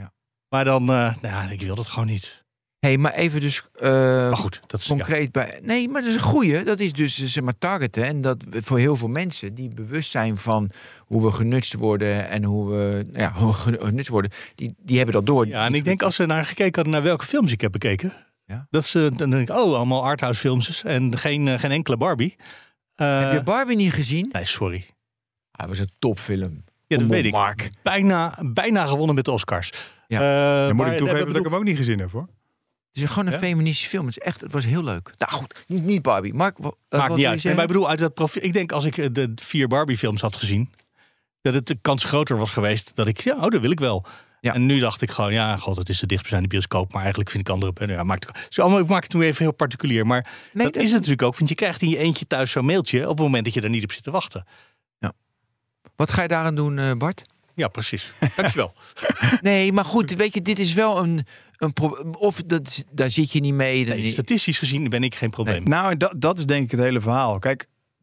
[SPEAKER 4] Maar dan, uh, nou ja, ik wil dat gewoon niet.
[SPEAKER 3] Hé, hey, maar even dus uh,
[SPEAKER 4] maar goed, dat is,
[SPEAKER 3] concreet
[SPEAKER 4] ja.
[SPEAKER 3] bij... Nee, maar dat is een goeie. Dat is dus zeg maar targeten. En dat voor heel veel mensen die bewust zijn van hoe we genutst worden en hoe we, nou ja, hoe we genutst worden, die, die hebben dat door.
[SPEAKER 4] Ja, en ik denk als ze naar gekeken hadden naar welke films ik heb bekeken,
[SPEAKER 3] ja?
[SPEAKER 4] dat ze dan denk ik, oh, allemaal arthouse films en geen, uh, geen enkele Barbie. Uh,
[SPEAKER 3] heb je Barbie niet gezien?
[SPEAKER 4] Nee, sorry.
[SPEAKER 3] Hij was een topfilm.
[SPEAKER 4] Ja, dat
[SPEAKER 3] Kom
[SPEAKER 4] weet
[SPEAKER 3] op,
[SPEAKER 4] ik.
[SPEAKER 3] Mark.
[SPEAKER 4] Bijna, bijna gewonnen met de Oscars.
[SPEAKER 3] Ja.
[SPEAKER 4] Uh,
[SPEAKER 5] Dan moet
[SPEAKER 4] maar,
[SPEAKER 5] ik toegeven
[SPEAKER 4] uh,
[SPEAKER 5] dat ik hem ook niet gezien heb, hoor.
[SPEAKER 3] Het is gewoon een
[SPEAKER 5] ja?
[SPEAKER 3] feministische film. Het, is echt, het was heel leuk. Nou goed, niet, niet Barbie. Mark, uh,
[SPEAKER 4] maakt
[SPEAKER 3] wat
[SPEAKER 4] niet uit. Nee, maar ik bedoel, uit dat profiel. Ik denk als ik de vier Barbie films had gezien, dat het de kans groter was geweest dat ik, ja, oh, dat wil ik wel. Ja. En nu dacht ik gewoon, ja, god, het is de dichtstbijzijnde bioscoop, maar eigenlijk vind ik andere. Ja, maakt het, dus allemaal, ik maak het nu even heel particulier, maar nee, dat, dat is het natuurlijk ook, want je krijgt in je eentje thuis zo'n mailtje op het moment dat je er niet op zit te wachten.
[SPEAKER 3] Ja. Wat ga je daaraan doen, uh, Bart?
[SPEAKER 4] Ja, precies. Dankjewel.
[SPEAKER 3] Nee, maar goed, weet je, dit is wel een, een probleem. Of dat, daar zit je niet mee. Dan
[SPEAKER 4] nee, statistisch gezien ben ik geen probleem.
[SPEAKER 5] Nee. Nou, dat, dat is denk ik het hele verhaal. Kijk,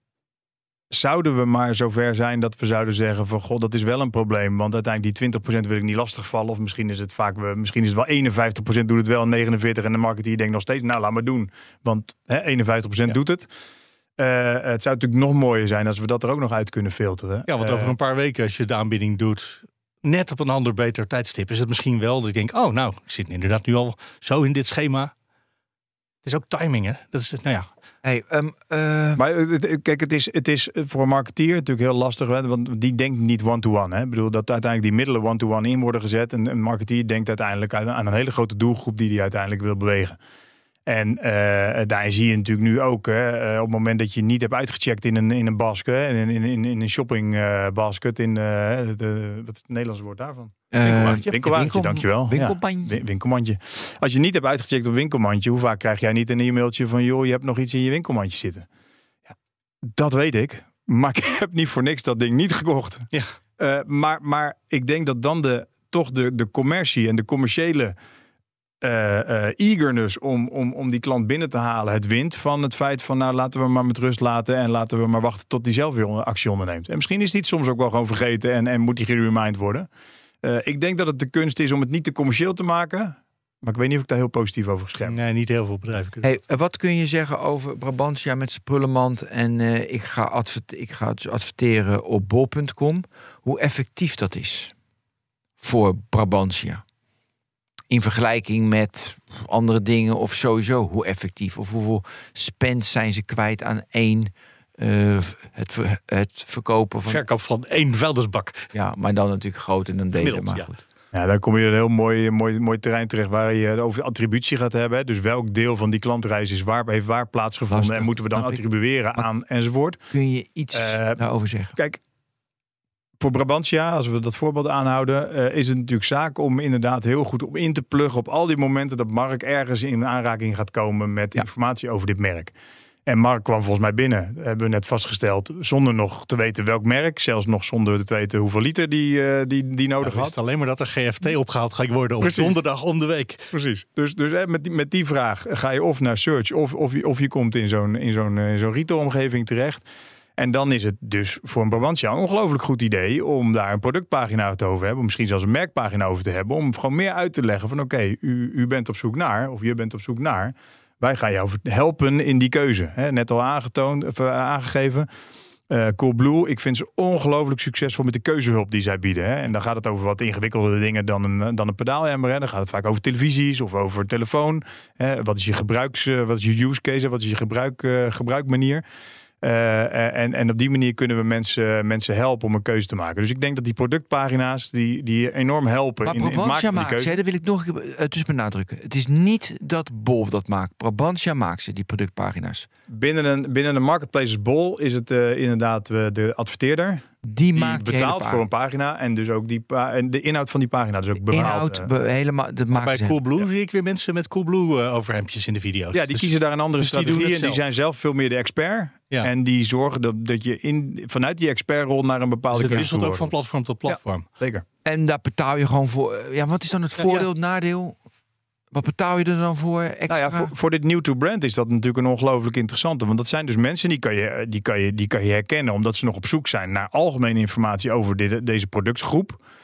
[SPEAKER 5] zouden we maar zover zijn dat we zouden zeggen van, god, dat is wel een probleem. Want uiteindelijk die twintig procent wil ik niet lastigvallen. Of misschien is het vaak, misschien is het wel eenenvijftig procent doet het wel, negenenveertig procent. En de marketeer denkt nog steeds, nou, laat maar doen. Want hè, eenenvijftig procent ja. doet het. Uh, het zou natuurlijk nog mooier zijn als we dat er ook nog uit kunnen filteren.
[SPEAKER 4] Ja, want
[SPEAKER 5] uh,
[SPEAKER 4] over een paar weken als je de aanbieding doet, net op een ander beter tijdstip, is het misschien wel dat ik denk, oh nou, ik zit inderdaad nu al zo in dit schema. Het is ook timing, hè? Dat is, nou ja.
[SPEAKER 3] Hey, um, uh...
[SPEAKER 5] Maar kijk, het is, het is voor een marketeer natuurlijk heel lastig, hè, want die denkt niet one-to-one. Hè. Ik bedoel dat uiteindelijk die middelen one-to-one in worden gezet. En een marketeer denkt uiteindelijk aan een hele grote doelgroep die hij uiteindelijk wil bewegen. En uh, daar zie je natuurlijk nu ook, hè, uh, op het moment dat je niet hebt uitgecheckt in een, in een basket, in, in, in, in een shopping uh, basket, in uh, de, wat is het Nederlandse woord daarvan?
[SPEAKER 3] Uh,
[SPEAKER 5] winkelmandje, winkelmandje winkel, dankjewel.
[SPEAKER 3] Winkelmandje.
[SPEAKER 5] Ja, winkelmandje. Als je niet hebt uitgecheckt op winkelmandje, hoe vaak krijg jij niet een e-mailtje van, joh, je hebt nog iets in je winkelmandje zitten? Ja, dat weet ik, maar ik heb niet voor niks dat ding niet gekocht.
[SPEAKER 4] Ja.
[SPEAKER 5] Uh, maar, maar ik denk dat dan de, toch de, de commercie en de commerciële Uh, uh, eagerness om, om, om die klant binnen te halen, het wint van het feit van, nou, laten we maar met rust laten en laten we maar wachten tot die zelf weer actie onderneemt. En misschien is die het soms ook wel gewoon vergeten en, en moet die geremind worden. Uh, ik denk dat het de kunst is om het niet te commercieel te maken, maar ik weet niet of ik daar heel positief over gescherpt.
[SPEAKER 4] Nee, niet heel veel bedrijven kunnen.
[SPEAKER 3] Hey, wat kun je zeggen over Brabantia met zijn prullenmand en uh, ik, ga adverte- ik ga dus adverteren op bol punt com. Hoe effectief dat is voor Brabantia? In vergelijking met andere dingen of sowieso hoe effectief of hoeveel spend zijn ze kwijt aan één uh, het, ver, het verkopen van
[SPEAKER 4] verkoop van één vuilnisbak.
[SPEAKER 3] Ja, maar dan natuurlijk groot en dan delen. Maar
[SPEAKER 5] ja.
[SPEAKER 3] goed.
[SPEAKER 5] Ja, dan kom je een heel mooi, mooi, mooi terrein terecht waar je over attributie gaat hebben. Dus welk deel van die klantreis is waar, heeft waar plaatsgevonden Lastig, en moeten we dan attribueren ik. aan enzovoort.
[SPEAKER 3] Kun je iets uh, daarover zeggen?
[SPEAKER 5] Kijk. Voor Brabantia, als we dat voorbeeld aanhouden, uh, is het natuurlijk zaak om inderdaad heel goed op in te pluggen op al die momenten dat Mark ergens in aanraking gaat komen met ja. informatie over dit merk. En Mark kwam volgens mij binnen, hebben we net vastgesteld, zonder nog te weten welk merk, zelfs nog zonder te weten hoeveel liter die, uh, die, die nodig
[SPEAKER 4] ja,
[SPEAKER 5] had.
[SPEAKER 4] Het alleen maar dat er G F T opgehaald gaat worden op
[SPEAKER 5] Precies.
[SPEAKER 4] donderdag om de week.
[SPEAKER 5] Precies. Dus, dus hè, met, die, met die vraag ga je of naar search of, of, je, of je komt in zo'n, in zo'n, in zo'n retail-omgeving terecht. En dan is het dus voor een Brabantia een ongelooflijk goed idee om daar een productpagina over te hebben, misschien zelfs een merkpagina over te hebben, om gewoon meer uit te leggen van oké, okay, u, u bent op zoek naar, of je bent op zoek naar, wij gaan jou helpen in die keuze. Hè? Net al aangetoond, of, uh, aangegeven. Uh, Coolblue, ik vind ze ongelooflijk succesvol met de keuzehulp die zij bieden. Hè? En dan gaat het over wat ingewikkeldere dingen dan een, dan een pedaalemmer. Hè? Dan gaat het vaak over televisies of over telefoon. Hè? Wat is je gebruiks, wat is je use case, wat is je gebruik, uh, gebruikmanier? Uh, en, en op die manier kunnen we mensen, mensen helpen om een keuze te maken. Dus ik denk dat die productpagina's die, die enorm helpen
[SPEAKER 3] maar
[SPEAKER 5] in, in het maken van die
[SPEAKER 3] maakt
[SPEAKER 5] keuze.
[SPEAKER 3] Ze, dat wil ik nog uh, dus benadrukken. Het is niet dat Bol dat maakt. Brabantia maakt ze, die productpagina's.
[SPEAKER 5] Binnen een, binnen een marketplace Bol is het uh, inderdaad uh, de adverteerder.
[SPEAKER 3] Die,
[SPEAKER 5] die
[SPEAKER 3] maakt
[SPEAKER 5] betaalt voor een pagina en dus ook die pa- en de inhoud van die pagina dus ook bepaald.
[SPEAKER 3] Inhoud, be- helemaal, dat maken
[SPEAKER 4] bij
[SPEAKER 3] ze.
[SPEAKER 4] Coolblue ja. zie ik weer mensen met Coolblue uh, overhemdjes in de video's.
[SPEAKER 5] Ja, die dus, kiezen daar een andere dus strategie die en die zijn zelf veel meer de expert.
[SPEAKER 4] Ja.
[SPEAKER 5] En die zorgen dat, dat je in, vanuit die expertrol naar een bepaalde
[SPEAKER 4] dus
[SPEAKER 5] keuze
[SPEAKER 4] het wisselt ook van platform tot platform.
[SPEAKER 5] Ja, zeker.
[SPEAKER 3] En daar betaal je gewoon voor. Ja, wat is dan het voordeel, ja, ja. het nadeel? Wat betaal je er dan voor extra?
[SPEAKER 5] Nou ja, voor, voor dit new-to-brand is dat natuurlijk een ongelooflijk interessante. Want dat zijn dus mensen die kan, je, die, kan je, die kan je herkennen omdat ze nog op zoek zijn naar algemene informatie over dit, deze productgroep. Ja.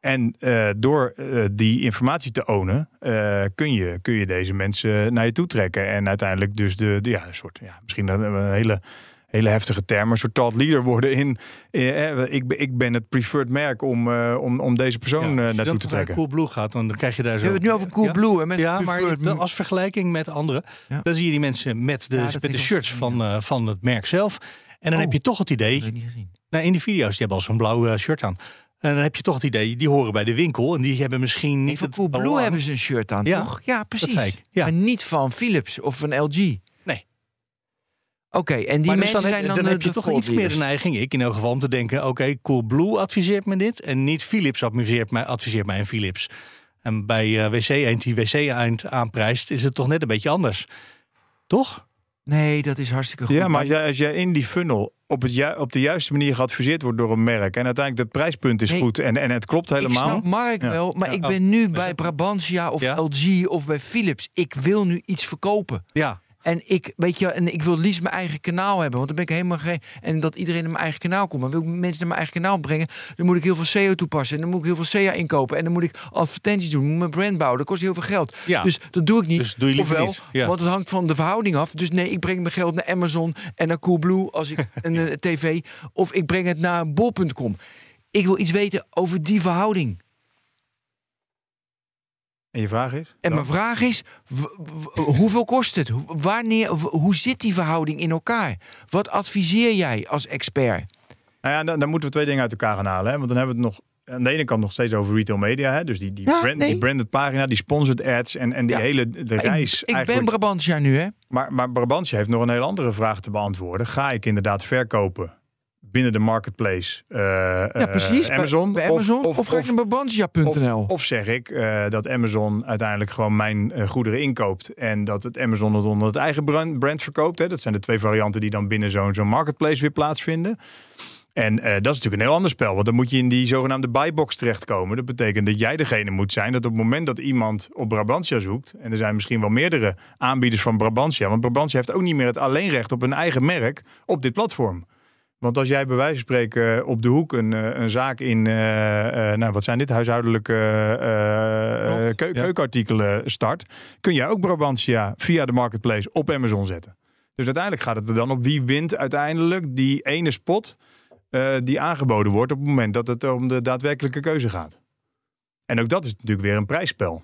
[SPEAKER 5] En uh, door uh, die informatie te ownen, uh, kun, je, kun je deze mensen naar je toe trekken. En uiteindelijk dus de, de ja, een soort, ja, misschien een, een hele, hele heftige term, een soort thought leader worden in. Uh, ik, ik ben het preferred merk om, uh, om, om deze persoon ja, uh, naartoe te trekken.
[SPEAKER 4] Als je Coolblue gaat, dan krijg je daar zo.
[SPEAKER 3] We hebben het nu over Coolblue. Ja, met
[SPEAKER 4] ja maar dan, als vergelijking met anderen, ja. dan zie je die mensen met de, ja, met de shirts van, uh, van het merk zelf. En dan oh, heb je toch het idee. Dat heb ik niet gezien. Nou, in die video's, die hebben al zo'n blauw uh, shirt aan. En dan heb je toch het idee, die horen bij de winkel. En die hebben misschien niet
[SPEAKER 3] van Coolblue hebben ze een shirt aan,
[SPEAKER 4] ja,
[SPEAKER 3] toch? Ja, precies.
[SPEAKER 4] Dat zei ik. Ja.
[SPEAKER 3] Maar niet van Philips of van L G.
[SPEAKER 4] Nee.
[SPEAKER 3] Oké, okay, en die
[SPEAKER 4] maar
[SPEAKER 3] mensen
[SPEAKER 4] dus dan
[SPEAKER 3] zijn
[SPEAKER 4] heb,
[SPEAKER 3] dan...
[SPEAKER 4] Dan heb je toch iets meer de neiging, ik in elk geval, om te denken... oké, okay, Coolblue adviseert me dit. En niet Philips adviseert mij, adviseert mij en Philips. En bij uh, W C Eend die W C Eend aanprijst... is het toch net een beetje anders. Toch?
[SPEAKER 3] Nee, dat is hartstikke goed.
[SPEAKER 5] Ja, maar als jij, als jij in die funnel op, het ju- op de juiste manier geadviseerd wordt door een merk... en uiteindelijk het prijspunt is nee, goed en, en het klopt helemaal...
[SPEAKER 3] Ik snap Mark ja. wel, maar ja, ik ben oh, nu bij Brabantia of ja? L G of bij Philips. Ik wil nu iets verkopen.
[SPEAKER 4] Ja.
[SPEAKER 3] En ik, weet je, en ik wil liefst mijn eigen kanaal hebben. Want dan ben ik helemaal geen... En dat iedereen naar mijn eigen kanaal komt. Maar wil ik mensen naar mijn eigen kanaal brengen... dan moet ik heel veel S E O toepassen. En dan moet ik heel veel S E A inkopen. En dan moet ik advertenties doen. Moet mijn brand bouwen. Dat kost heel veel geld. Ja. Dus dat doe ik niet.
[SPEAKER 4] Dus doe je
[SPEAKER 3] Ofwel,
[SPEAKER 4] niet. Ja.
[SPEAKER 3] Want het hangt van de verhouding af. Dus nee, ik breng mijn geld naar Amazon en naar Coolblue als ik een uh, tv. Of ik breng het naar bol punt com. Ik wil iets weten over die verhouding.
[SPEAKER 5] En je vraag is?
[SPEAKER 3] En mijn vraag is, w- w- hoeveel kost het? Wanneer, w- hoe zit die verhouding in elkaar? Wat adviseer jij als expert?
[SPEAKER 5] Nou ja, dan, dan moeten we twee dingen uit elkaar gaan halen. Hè? Want dan hebben we het nog aan de ene kant nog steeds over retail media. Hè? Dus die, die,
[SPEAKER 3] ja,
[SPEAKER 5] brand,
[SPEAKER 3] nee.
[SPEAKER 5] die branded pagina, die sponsored ads en, en die ja. hele de reis.
[SPEAKER 3] Ik, ik ben Brabantia nu, hè?
[SPEAKER 5] Maar, maar Brabantia heeft nog een heel andere vraag te beantwoorden. Ga ik inderdaad verkopen binnen de marketplace uh,
[SPEAKER 3] ja, precies.
[SPEAKER 5] Amazon,
[SPEAKER 3] bij, bij Amazon
[SPEAKER 5] of, of,
[SPEAKER 3] of ga ik naar Brabantia punt n l?
[SPEAKER 5] Of, of zeg ik uh, dat Amazon uiteindelijk gewoon mijn uh, goederen inkoopt en dat het Amazon het onder het eigen brand, brand verkoopt. Hè. Dat zijn de twee varianten die dan binnen zo'n, zo'n marketplace weer plaatsvinden. En uh, dat is natuurlijk een heel ander spel, want dan moet je in die zogenaamde buybox terechtkomen. Dat betekent dat jij degene moet zijn dat op het moment dat iemand op Brabantia zoekt, en er zijn misschien wel meerdere aanbieders van Brabantia, want Brabantia heeft ook niet meer het alleenrecht op een eigen merk op dit platform. Want als jij bij wijze van spreken op de hoek een, een zaak in, uh, uh, nou wat zijn dit, huishoudelijke uh, uh, keu- ja. keukenartikelen start, kun jij ook Brabantia via de marketplace op Amazon zetten. Dus uiteindelijk gaat het er dan op wie wint uiteindelijk die ene spot uh, die aangeboden wordt op het moment dat het om de daadwerkelijke keuze gaat. En ook dat is natuurlijk weer een prijsspel.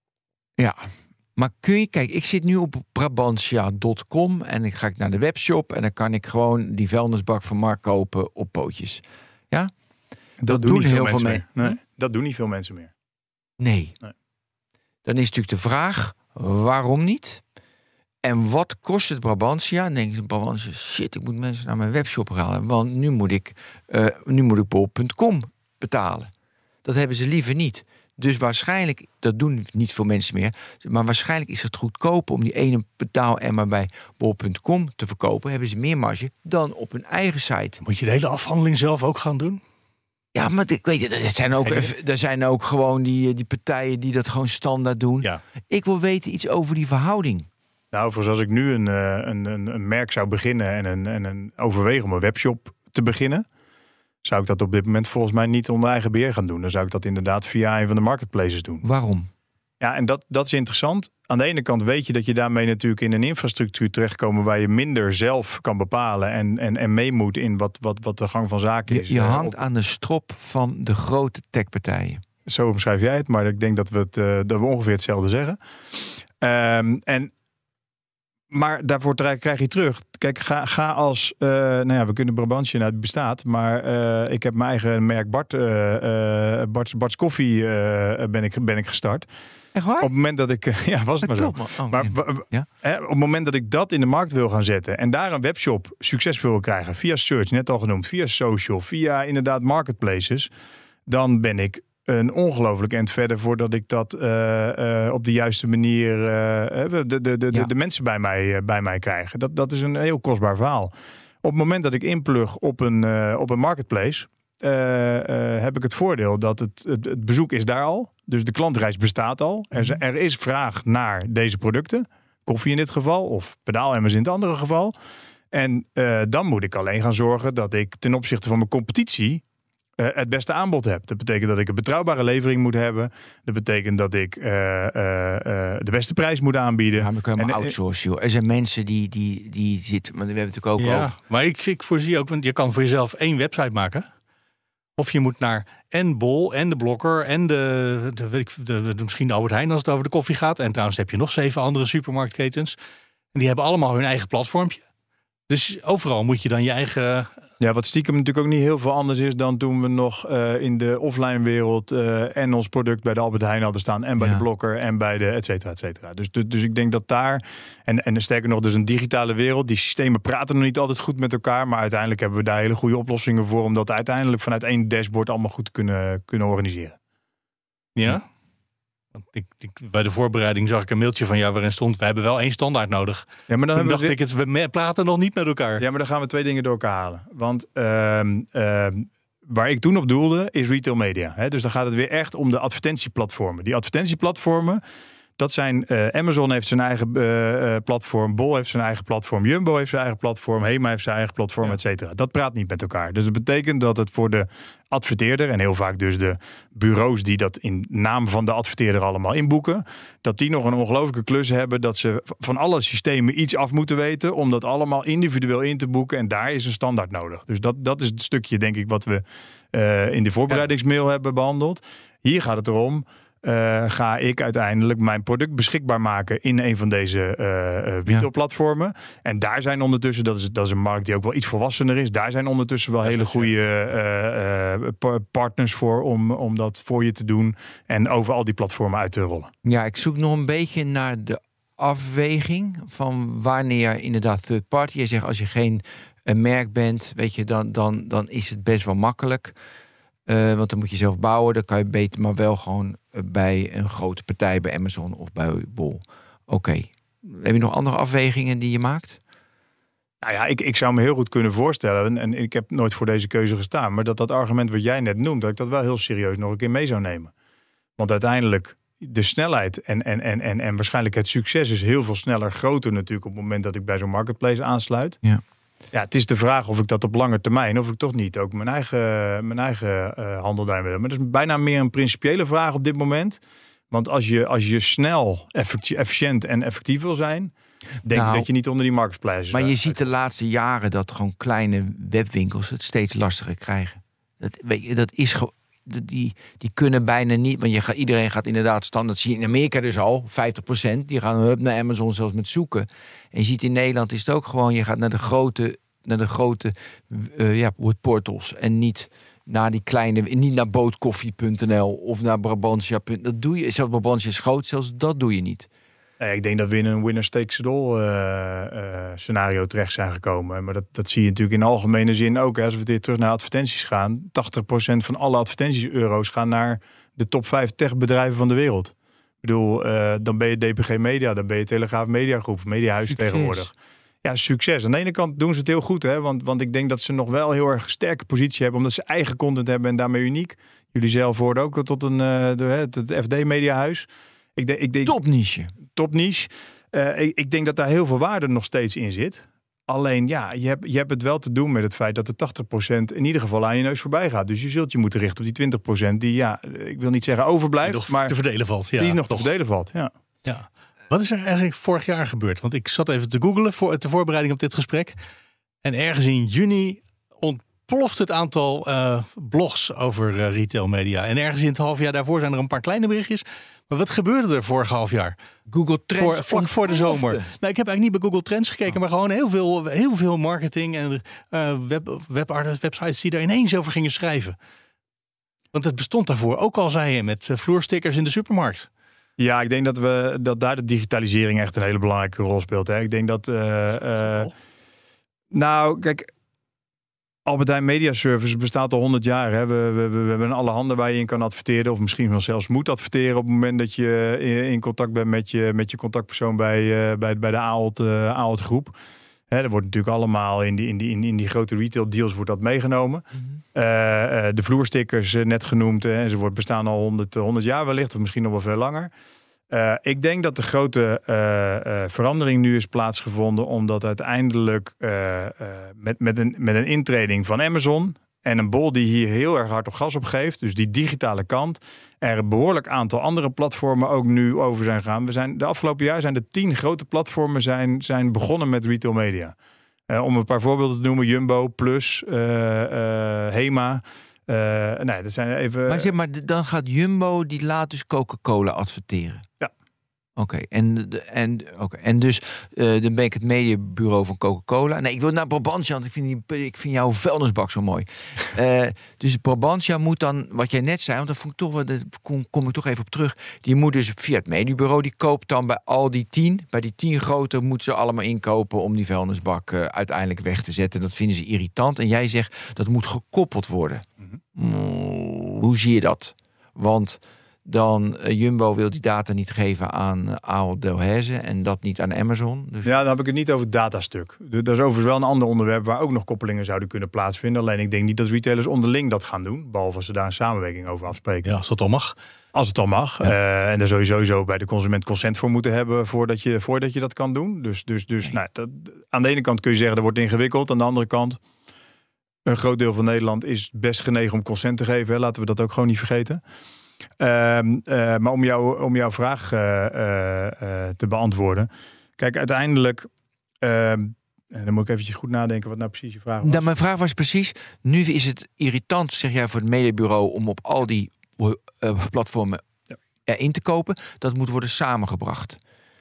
[SPEAKER 3] Ja. Maar kun je, kijk, ik zit nu op Brabantia punt com en ik ga naar de webshop en dan kan ik gewoon die vuilnisbak van Mark kopen op pootjes. Ja?
[SPEAKER 5] Dat,
[SPEAKER 3] dat
[SPEAKER 5] doen,
[SPEAKER 3] doen
[SPEAKER 5] niet
[SPEAKER 3] heel
[SPEAKER 5] veel
[SPEAKER 3] veel
[SPEAKER 5] mensen
[SPEAKER 3] mee.
[SPEAKER 5] meer. Nee, dat doen niet veel mensen meer.
[SPEAKER 3] Nee. nee. Dan is natuurlijk de vraag, waarom niet? En wat kost het Brabantia? Dan denk je, Brabantia, shit, ik moet mensen naar mijn webshop halen. Want nu moet ik, uh, nu moet ik bol punt com betalen. Dat hebben ze liever niet. Dus waarschijnlijk, dat doen niet veel mensen meer, maar waarschijnlijk is het goedkoper om die ene betaalemmer bij bol punt com te verkopen. Hebben ze meer marge dan op hun eigen site.
[SPEAKER 4] Moet je de hele afhandeling zelf ook gaan doen?
[SPEAKER 3] Ja, maar ik weet je, er zijn ook, er zijn ook gewoon die, die partijen die dat gewoon standaard doen.
[SPEAKER 4] Ja.
[SPEAKER 3] Ik wil weten iets over die verhouding.
[SPEAKER 5] Nou, voor als ik nu een, een, een, een merk zou beginnen en een, en een overwegen om een webshop te beginnen, zou ik dat op dit moment volgens mij niet onder eigen beheer gaan doen. Dan zou ik dat inderdaad via een van de marketplaces doen.
[SPEAKER 3] Waarom?
[SPEAKER 5] Ja, en dat, dat is interessant. Aan de ene kant weet je dat je daarmee natuurlijk in een infrastructuur terechtkomt waar je minder zelf kan bepalen en, en, en mee moet in wat, wat, wat de gang van zaken is.
[SPEAKER 3] Je, je hangt uh, op... aan de strop van de grote techpartijen.
[SPEAKER 5] Zo omschrijf jij het, maar ik denk dat we, het, uh, dat we ongeveer hetzelfde zeggen. Um, en Maar daarvoor krijg je terug. Kijk, ga, ga als... Uh, nou ja, we kunnen Brabantia, nou, het bestaat. Maar uh, ik heb mijn eigen merk Bart, uh, uh, Bart's, Bart's Koffie uh, ben, ik, ben ik gestart.
[SPEAKER 3] Echt waar?
[SPEAKER 5] Op het moment dat ik... Ja, was het maar zo.
[SPEAKER 3] Oh,
[SPEAKER 5] maar
[SPEAKER 3] ja.
[SPEAKER 5] hè, op het moment dat ik dat in de markt wil gaan zetten en daar een webshop succesvol wil krijgen, via search, net al genoemd, via social, via inderdaad marketplaces, dan ben ik een ongelooflijk eind verder voordat ik dat uh, uh, op de juiste manier uh, de, de, de, ja. de, de mensen bij mij, uh, bij mij krijgen. Dat, dat is een heel kostbaar verhaal. Op het moment dat ik inplug op een, uh, op een marketplace, uh, uh, heb ik het voordeel dat het, het, het bezoek is daar al. Dus de klantreis bestaat al. Er is, er is vraag naar deze producten. Koffie in dit geval, of pedaalemmers in het andere geval. En uh, dan moet ik alleen gaan zorgen dat ik ten opzichte van mijn competitie uh, het beste aanbod heb. Dat betekent dat ik een betrouwbare levering moet hebben. Dat betekent dat ik uh, uh, uh, de beste prijs moet aanbieden.
[SPEAKER 3] Ja, maar kan je maar outsourcen, joh. Er zijn mensen die, die, die zitten... Maar we hebben het natuurlijk ook
[SPEAKER 4] ja,
[SPEAKER 3] over.
[SPEAKER 4] Maar ik, ik voorzie ook, want je kan voor jezelf één website maken. Of je moet naar en Bol en de Blokker en de, de, de, de, de misschien de Albert Heijn als het over de koffie gaat. En trouwens heb je nog zeven andere supermarktketens. En die hebben allemaal hun eigen platformpje. Dus overal moet je dan je eigen...
[SPEAKER 5] Ja, wat stiekem natuurlijk ook niet heel veel anders is dan toen we nog uh, in de offline wereld uh, en ons product bij de Albert Heijn hadden staan en bij
[SPEAKER 3] ja.
[SPEAKER 5] de Blokker en bij de et cetera, et cetera. Dus, dus, dus ik denk dat daar, en, en sterker nog, dus een digitale wereld, die systemen praten nog niet altijd goed met elkaar, maar uiteindelijk hebben we daar hele goede oplossingen voor om dat uiteindelijk vanuit één dashboard allemaal goed te kunnen, kunnen organiseren.
[SPEAKER 4] Ja? Ik, ik, bij de voorbereiding zag ik een mailtje van jou waarin stond, we hebben wel één standaard nodig.
[SPEAKER 5] Ja, maar dan
[SPEAKER 4] Toen
[SPEAKER 5] dacht
[SPEAKER 4] we ik, het, we praten nog niet met elkaar.
[SPEAKER 5] Ja, maar dan gaan we twee dingen door elkaar halen. Want uh, uh, waar ik toen op doelde is retail media. Hè? Dus dan gaat het weer echt om de advertentieplatformen. Die advertentieplatformen, dat zijn uh, Amazon heeft zijn eigen uh, platform, Bol heeft zijn eigen platform, Jumbo heeft zijn eigen platform, Hema heeft zijn eigen platform, ja. et cetera. Dat praat niet met elkaar. Dus dat betekent dat het voor de adverteerder, en heel vaak dus de bureaus die dat in naam van de adverteerder allemaal inboeken, dat die nog een ongelooflijke klus hebben dat ze van alle systemen iets af moeten weten om dat allemaal individueel in te boeken. En daar is een standaard nodig. Dus dat, dat is het stukje, denk ik, wat we uh, in de voorbereidingsmail ja. hebben behandeld. Hier gaat het erom, Uh, ga ik uiteindelijk mijn product beschikbaar maken in een van deze uh, uh, retailplatformen. Ja. En daar zijn ondertussen, dat is, dat is een markt die ook wel iets volwassener is, daar zijn ondertussen wel hele goede uh, uh, partners voor om, om dat voor je te doen en over al die platformen uit te rollen.
[SPEAKER 3] Ja, ik zoek nog een beetje naar de afweging van wanneer inderdaad third party. Je zegt als je geen uh, merk bent, weet je, dan, dan, dan is het best wel makkelijk. Uh, want dan moet je zelf bouwen, dan kan je beter maar wel gewoon uh, bij een grote partij, bij Amazon of bij Bol. Oké. Okay. Heb je nog andere afwegingen die je maakt?
[SPEAKER 5] Nou ja, ik, ik zou me heel goed kunnen voorstellen, en, en ik heb nooit voor deze keuze gestaan, maar dat dat argument wat jij net noemt, dat ik dat wel heel serieus nog een keer mee zou nemen. Want uiteindelijk, de snelheid en, en, en, en, en waarschijnlijk het succes is heel veel sneller, groter natuurlijk op het moment dat ik bij zo'n marketplace aansluit.
[SPEAKER 3] Ja.
[SPEAKER 5] Ja, het is de vraag of ik dat op lange termijn, of ik toch niet ook mijn eigen, mijn eigen uh, handel daarin wil. Maar dat is bijna meer een principiële vraag op dit moment. Want als je, als je snel, efficiënt en effectief wil zijn, denk nou, ik dat je niet onder die marketplaces.
[SPEAKER 3] Maar je ziet de laatste jaren dat gewoon kleine webwinkels het steeds lastiger krijgen. Dat, weet je, dat is gewoon. Die, die kunnen bijna niet, want je gaat, iedereen gaat inderdaad standaard, zie je in Amerika dus al, vijftig procent, die gaan hup naar Amazon zelfs met zoeken. En je ziet in Nederland is het ook gewoon, je gaat naar de grote, naar de grote uh, ja, portals en niet naar die kleine, niet naar bootkoffie punt n l of naar Brabantia. Dat doe je, zelfs Brabantia is groot, zelfs dat doe je niet.
[SPEAKER 5] Nee, ik denk dat we in een winner takes it all uh, uh, scenario terecht zijn gekomen. Maar dat, dat zie je natuurlijk in algemene zin ook. Hè. Als we weer terug naar advertenties gaan, tachtig procent van alle advertenties-euro's gaan naar de top vijf techbedrijven van de wereld. Ik bedoel, uh, dan ben je D P G Media, dan ben je Telegraaf Mediagroep, Mediahuis succes. Tegenwoordig. Ja, succes. Aan de ene kant doen ze het heel goed, hè, want, want ik denk dat ze nog wel heel erg sterke positie hebben, omdat ze eigen content hebben en daarmee uniek. Jullie zelf hoorden ook tot een uh, de, het, het F D Mediahuis. Ik denk, ik denk,
[SPEAKER 3] top niche.
[SPEAKER 5] Top niche. Uh, ik, ik denk dat daar heel veel waarde nog steeds in zit. Alleen ja, je hebt, je hebt het wel te doen met het feit dat de tachtig procent in ieder geval aan je neus voorbij gaat. Dus je zult je moeten richten op die twintig procent die, ja, ik wil niet zeggen overblijft,
[SPEAKER 4] nog
[SPEAKER 5] maar
[SPEAKER 4] te verdelen valt. Ja,
[SPEAKER 5] die nog
[SPEAKER 4] toch.
[SPEAKER 5] te verdelen valt. Ja.
[SPEAKER 4] Ja. Wat is er eigenlijk vorig jaar gebeurd? Want ik zat even te googlen voor de voorbereiding op dit gesprek. En ergens in juni ontploft het aantal uh, blogs over uh, retail media. En ergens in het half jaar daarvoor zijn er een paar kleine berichtjes. Maar wat gebeurde er vorig half jaar?
[SPEAKER 3] Google Trends.
[SPEAKER 4] Voor, vlak voor de zomer. Nou, ik heb eigenlijk niet bij Google Trends gekeken, oh. maar gewoon heel veel, heel veel marketing en uh, web, webartist, websites die er ineens over gingen schrijven. Want het bestond daarvoor ook al, zei je, met uh, vloerstickers in de supermarkt.
[SPEAKER 5] Ja, ik denk dat we dat daar de digitalisering echt een hele belangrijke rol speelt. Hè. Ik denk dat. Uh, uh, nou, kijk. Albert Heijn Media Service bestaat al honderd jaar. Hè. We, we, we hebben alle handen waar je in kan adverteren. Of misschien wel zelfs moet adverteren op het moment dat je in, in contact bent met je, met je contactpersoon bij, uh, bij, bij de Ahold, uh, Ahold groep. Hè, dat wordt natuurlijk allemaal in die, in, die, in, die, in die grote retail deals wordt dat meegenomen. Mm-hmm. Uh, uh, de vloerstickers uh, net genoemd. Uh, en ze wordt bestaan al honderd, honderd jaar wellicht. Of misschien nog wel veel langer. Uh, ik denk dat de grote uh, uh, verandering nu is plaatsgevonden, omdat uiteindelijk uh, uh, met, met, een, met een intreding van Amazon En een Bol die hier heel erg hard op gas op geeft. Dus die digitale kant. Er een behoorlijk aantal andere platformen ook nu over zijn gegaan. We zijn, de afgelopen jaar zijn er tien grote platformen zijn, zijn begonnen met retail media. Uh, om een paar voorbeelden te noemen. Jumbo, Plus, uh, uh, Hema. Uh, nee, dat zijn even...
[SPEAKER 3] Maar, zeg maar dan gaat Jumbo, die laat dus Coca-Cola adverteren.
[SPEAKER 5] Ja.
[SPEAKER 3] Oké, okay. en, en, okay. en dus uh, dan ben ik het mediabureau van Coca-Cola. Nee, ik wil naar Brabantia, want ik vind, die, ik vind jouw vuilnisbak zo mooi. uh, dus Brabantia moet dan, wat jij net zei, want dat vond ik toch wel, daar kom, kom ik toch even op terug. Die moet dus via het mediabureau, die koopt dan bij al die tien, bij die tien grote moeten ze allemaal inkopen om die vuilnisbak uh, uiteindelijk weg te zetten. Dat vinden ze irritant. En jij zegt dat moet gekoppeld worden. Mm-hmm. Mm, hoe zie je dat? Want dan uh, Jumbo wil die data niet geven aan uh, Ahold Delhaize en dat niet aan Amazon. Dus...
[SPEAKER 5] Ja, dan heb ik het niet over het datastuk. Dat is overigens wel een ander onderwerp waar ook nog koppelingen zouden kunnen plaatsvinden. Alleen ik denk niet dat retailers onderling dat gaan doen, behalve als ze daar een samenwerking over afspreken.
[SPEAKER 4] Ja, als dat al mag.
[SPEAKER 5] Als het al mag. Ja. Uh, en daar zou je sowieso bij de consument consent voor moeten hebben voordat je, voordat je dat kan doen. Dus, dus, dus nee. nou, dat, aan de ene kant kun je zeggen dat wordt ingewikkeld. Aan de andere kant, een groot deel van Nederland is best genegen om consent te geven. Hè. Laten we dat ook gewoon niet vergeten. Uh, uh, maar om, jou, om jouw vraag uh, uh, uh, te beantwoorden. Kijk, uiteindelijk... Uh, dan moet ik eventjes goed nadenken wat nou precies je vraag was.
[SPEAKER 3] Nou, mijn vraag was precies... Nu is het irritant, zeg jij, voor het mediabureau om op al die uh, platformen ja. erin te kopen. Dat moet worden samengebracht.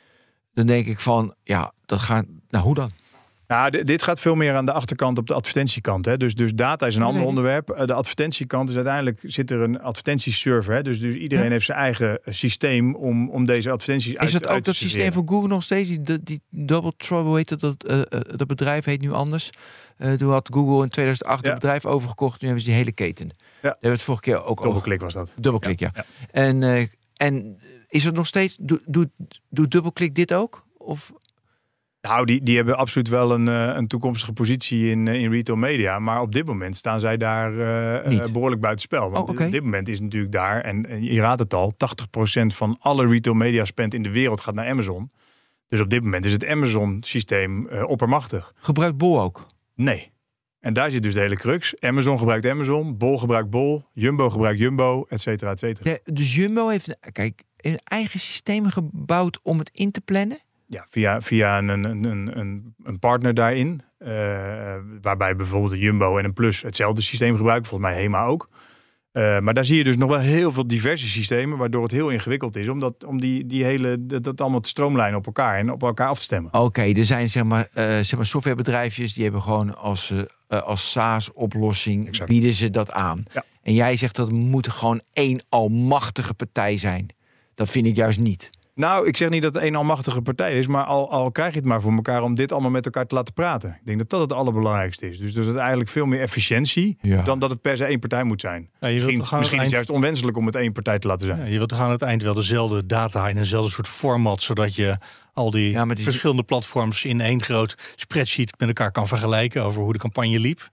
[SPEAKER 3] Dan denk ik van, ja, dat gaat... Nou, hoe dan?
[SPEAKER 5] Nou, d- dit gaat veel meer aan de achterkant op de advertentiekant. Hè. Dus, dus data is een ander nee. onderwerp. De advertentiekant is uiteindelijk zit er een advertentieserver. Hè. Dus, dus iedereen ja. heeft zijn eigen systeem om, om deze advertenties
[SPEAKER 3] is
[SPEAKER 5] uit,
[SPEAKER 3] dat
[SPEAKER 5] uit
[SPEAKER 3] ook dat
[SPEAKER 5] te
[SPEAKER 3] systeem van Google nog steeds? Die, die Double Trouble, heet dat, dat, uh, dat bedrijf heet nu anders. Uh, toen had Google in tweeduizend acht ja. het bedrijf overgekocht. Nu hebben ze die hele keten. Ja. Daar hebben we het vorige keer ook
[SPEAKER 5] Dubbelklik was dat.
[SPEAKER 3] Dubbelklik, ja.
[SPEAKER 5] ja.
[SPEAKER 3] ja. En, uh, en is het nog steeds... Doet do, do Dubbelklik dit ook? Of...
[SPEAKER 5] Nou, die, die hebben absoluut wel een, een toekomstige positie in, in retail media. Maar op dit moment staan zij daar uh, behoorlijk buitenspel. Want oh, okay. op dit moment is natuurlijk daar, en, en je raadt het al, tachtig procent van alle retail media spend in de wereld gaat naar Amazon. Dus op dit moment is het Amazon-systeem uh, oppermachtig.
[SPEAKER 3] Gebruikt Bol ook?
[SPEAKER 5] Nee. En daar zit dus de hele crux. Amazon gebruikt Amazon, Bol gebruikt Bol, Jumbo gebruikt Jumbo, et cetera, et cetera.
[SPEAKER 3] Ja, dus Jumbo heeft, kijk, een eigen systeem gebouwd om het in te plannen?
[SPEAKER 5] Ja, via, via een, een, een, een partner daarin. Uh, waarbij bijvoorbeeld een Jumbo en een Plus hetzelfde systeem gebruiken. Volgens mij Hema ook. Uh, maar daar zie je dus nog wel heel veel diverse systemen. Waardoor het heel ingewikkeld is. Om, dat, om die, die hele, dat, dat allemaal te stroomlijnen op elkaar. En op elkaar af te stemmen.
[SPEAKER 3] Oké, okay, er zijn zeg maar, uh, zeg maar softwarebedrijfjes. Die hebben gewoon als, uh, als SaaS-oplossing exact. Bieden ze dat aan. Ja. En jij zegt dat het moet gewoon één almachtige partij zijn. Dat vind ik juist niet.
[SPEAKER 5] Nou, ik zeg niet dat het een almachtige partij is, maar al, al krijg je het maar voor elkaar om dit allemaal met elkaar te laten praten. Ik denk dat dat het allerbelangrijkste is. Dus dat is eigenlijk veel meer efficiëntie ja. dan dat het per se één partij moet zijn. Ja, misschien misschien is het eind... juist onwenselijk om het één partij te laten zijn.
[SPEAKER 4] Ja, je wilt toch aan het eind wel dezelfde data in eenzelfde soort format, zodat je al die, ja, die verschillende platforms in één groot spreadsheet met elkaar kan vergelijken over hoe de campagne liep.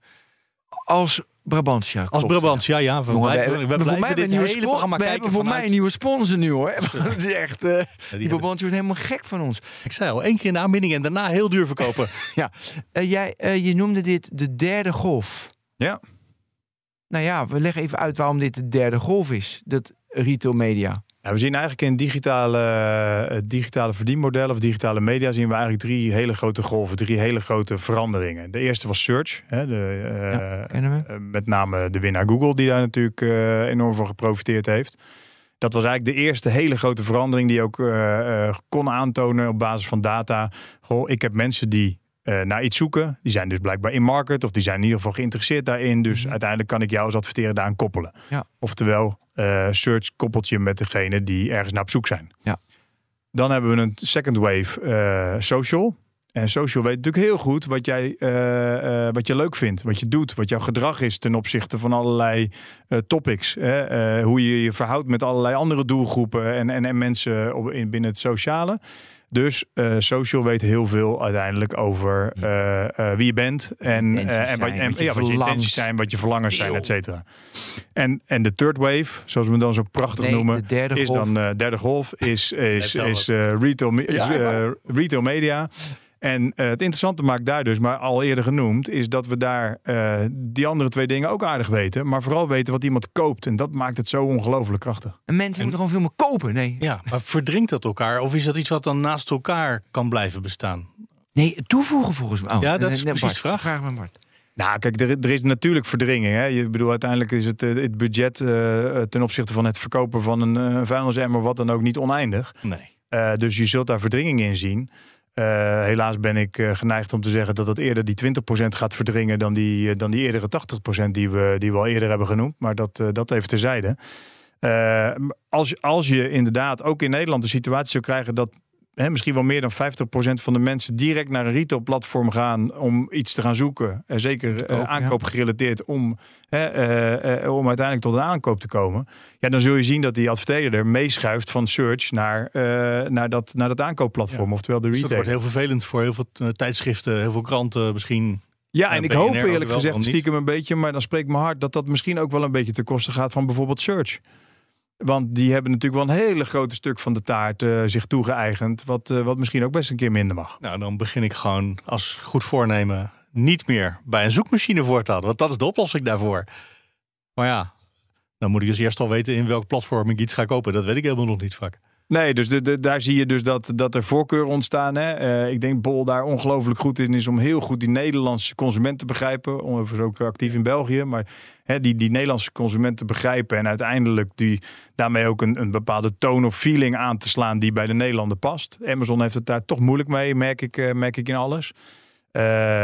[SPEAKER 3] Als Brabantia.
[SPEAKER 4] Als klopt, Brabantia, ja. ja. We,
[SPEAKER 3] Jongen,
[SPEAKER 4] blijven, we, we, we blijven dit hele
[SPEAKER 3] spo-
[SPEAKER 4] programma
[SPEAKER 3] we
[SPEAKER 4] kijken
[SPEAKER 3] hebben voor
[SPEAKER 4] vanuit...
[SPEAKER 3] mij een nieuwe sponsor nu, hoor. Dat is echt... Uh, ja, die die Brabantia wordt helemaal gek van ons.
[SPEAKER 4] Ik zei al, één keer in de aanbieding en daarna heel duur verkopen.
[SPEAKER 3] ja. Uh, jij, uh, je noemde dit de derde golf.
[SPEAKER 5] Ja.
[SPEAKER 3] Nou ja, we leggen even uit waarom dit de derde golf is. Dat retail media.
[SPEAKER 5] Ja, we zien eigenlijk in digitale, uh, digitale verdienmodellen of digitale media zien we eigenlijk drie hele grote golven, drie hele grote veranderingen. De eerste was search, hè, de, uh, ja, kennen we. Uh, met name de winnaar Google, die daar natuurlijk uh, enorm van geprofiteerd heeft. Dat was eigenlijk de eerste hele grote verandering die ook uh, uh, kon aantonen op basis van data. Goh, ik heb mensen die uh, naar iets zoeken, die zijn dus blijkbaar in market of die zijn in ieder geval geïnteresseerd daarin. Dus mm-hmm. uiteindelijk kan ik jou als adverteerder daaraan koppelen. Ja. Oftewel, Uh, search koppelt je met degene die ergens naar op zoek zijn.
[SPEAKER 3] Ja.
[SPEAKER 5] Dan hebben we een second wave uh, social. En social weet natuurlijk heel goed wat jij uh, uh, wat je leuk vindt, wat je doet, wat jouw gedrag is ten opzichte van allerlei uh, topics. Hè? Uh, hoe je je verhoudt met allerlei andere doelgroepen en, en, en mensen op, in, binnen het sociale. Dus uh, social weet heel veel uiteindelijk over uh, uh, wie je bent en, uh, en, wat, en wat, je, ja, wat je intenties zijn, wat je verlangens zijn, et cetera. En, en de third wave, zoals we het dan zo prachtig
[SPEAKER 3] nee,
[SPEAKER 5] noemen,
[SPEAKER 3] de derde
[SPEAKER 5] is
[SPEAKER 3] golf.
[SPEAKER 5] dan uh, derde golf, is, is, is uh, retail, is, uh, retail media. En uh, het interessante maakt daar dus, maar al eerder genoemd, is dat we daar uh, die andere twee dingen ook aardig weten. Maar vooral weten wat iemand koopt. En dat maakt het zo ongelooflijk krachtig.
[SPEAKER 3] En mensen en, moeten gewoon veel meer kopen. Nee.
[SPEAKER 4] Ja, maar verdringt dat elkaar? Of is dat iets wat dan naast elkaar kan blijven bestaan?
[SPEAKER 3] Nee, toevoegen volgens mij. Oh,
[SPEAKER 4] ja, dat is
[SPEAKER 3] nee,
[SPEAKER 4] precies de vraag.
[SPEAKER 3] Vraag me Bart.
[SPEAKER 5] Nou, kijk, er, er is natuurlijk verdringing. Hè? Je bedoel, uiteindelijk is het, het budget uh, ten opzichte van het verkopen van een uh, vuilnisemmer, wat dan ook, niet oneindig.
[SPEAKER 4] Nee.
[SPEAKER 5] Uh, dus je zult daar verdringing in zien. Uh, helaas ben ik uh, geneigd om te zeggen dat het eerder die twintig procent gaat verdringen dan die, uh, dan die eerdere tachtig procent die we, die we al eerder hebben genoemd. Maar dat, uh, dat even terzijde. Uh, als, als je inderdaad ook in Nederland de situatie zou krijgen dat He, misschien wel meer dan vijftig procent van de mensen direct naar een retailplatform gaan om iets te gaan zoeken. En zeker uh, aankoop gerelateerd om, he, uh, uh, om uiteindelijk tot een aankoop te komen. Ja, dan zul je zien dat die adverteerder meeschuift van search naar, uh, naar, dat, naar dat aankoopplatform. Ja. Oftewel de retail.
[SPEAKER 4] Dus dat wordt heel vervelend voor heel veel uh, tijdschriften, heel veel kranten misschien.
[SPEAKER 5] Ja, en uh, ik hoop eerlijk gezegd stiekem een beetje, maar dan spreekt mijn hart dat dat misschien ook wel een beetje ten koste gaat van bijvoorbeeld search. Want die hebben natuurlijk wel een hele grote stuk van de taart uh, zich toegeëigend. Wat, uh, wat misschien ook best een keer minder mag.
[SPEAKER 4] Nou, dan begin ik gewoon als goed voornemen niet meer bij een zoekmachine voortaan. Want dat is de oplossing daarvoor. Maar ja, dan moet ik dus eerst al weten in welk platform ik iets ga kopen. Dat weet ik helemaal nog niet vaak.
[SPEAKER 5] Nee, dus de, de, daar zie je dus dat, dat er voorkeuren ontstaan. Hè? Uh, ik denk Bol daar ongelooflijk goed in is om heel goed die Nederlandse consument te begrijpen. Overigens ook actief in België. Maar hè, die, die Nederlandse consument te begrijpen. En uiteindelijk die, daarmee ook een, een bepaalde tone of feeling aan te slaan die bij de Nederlander past. Amazon heeft het daar toch moeilijk mee, merk ik, uh, merk ik in alles. Uh,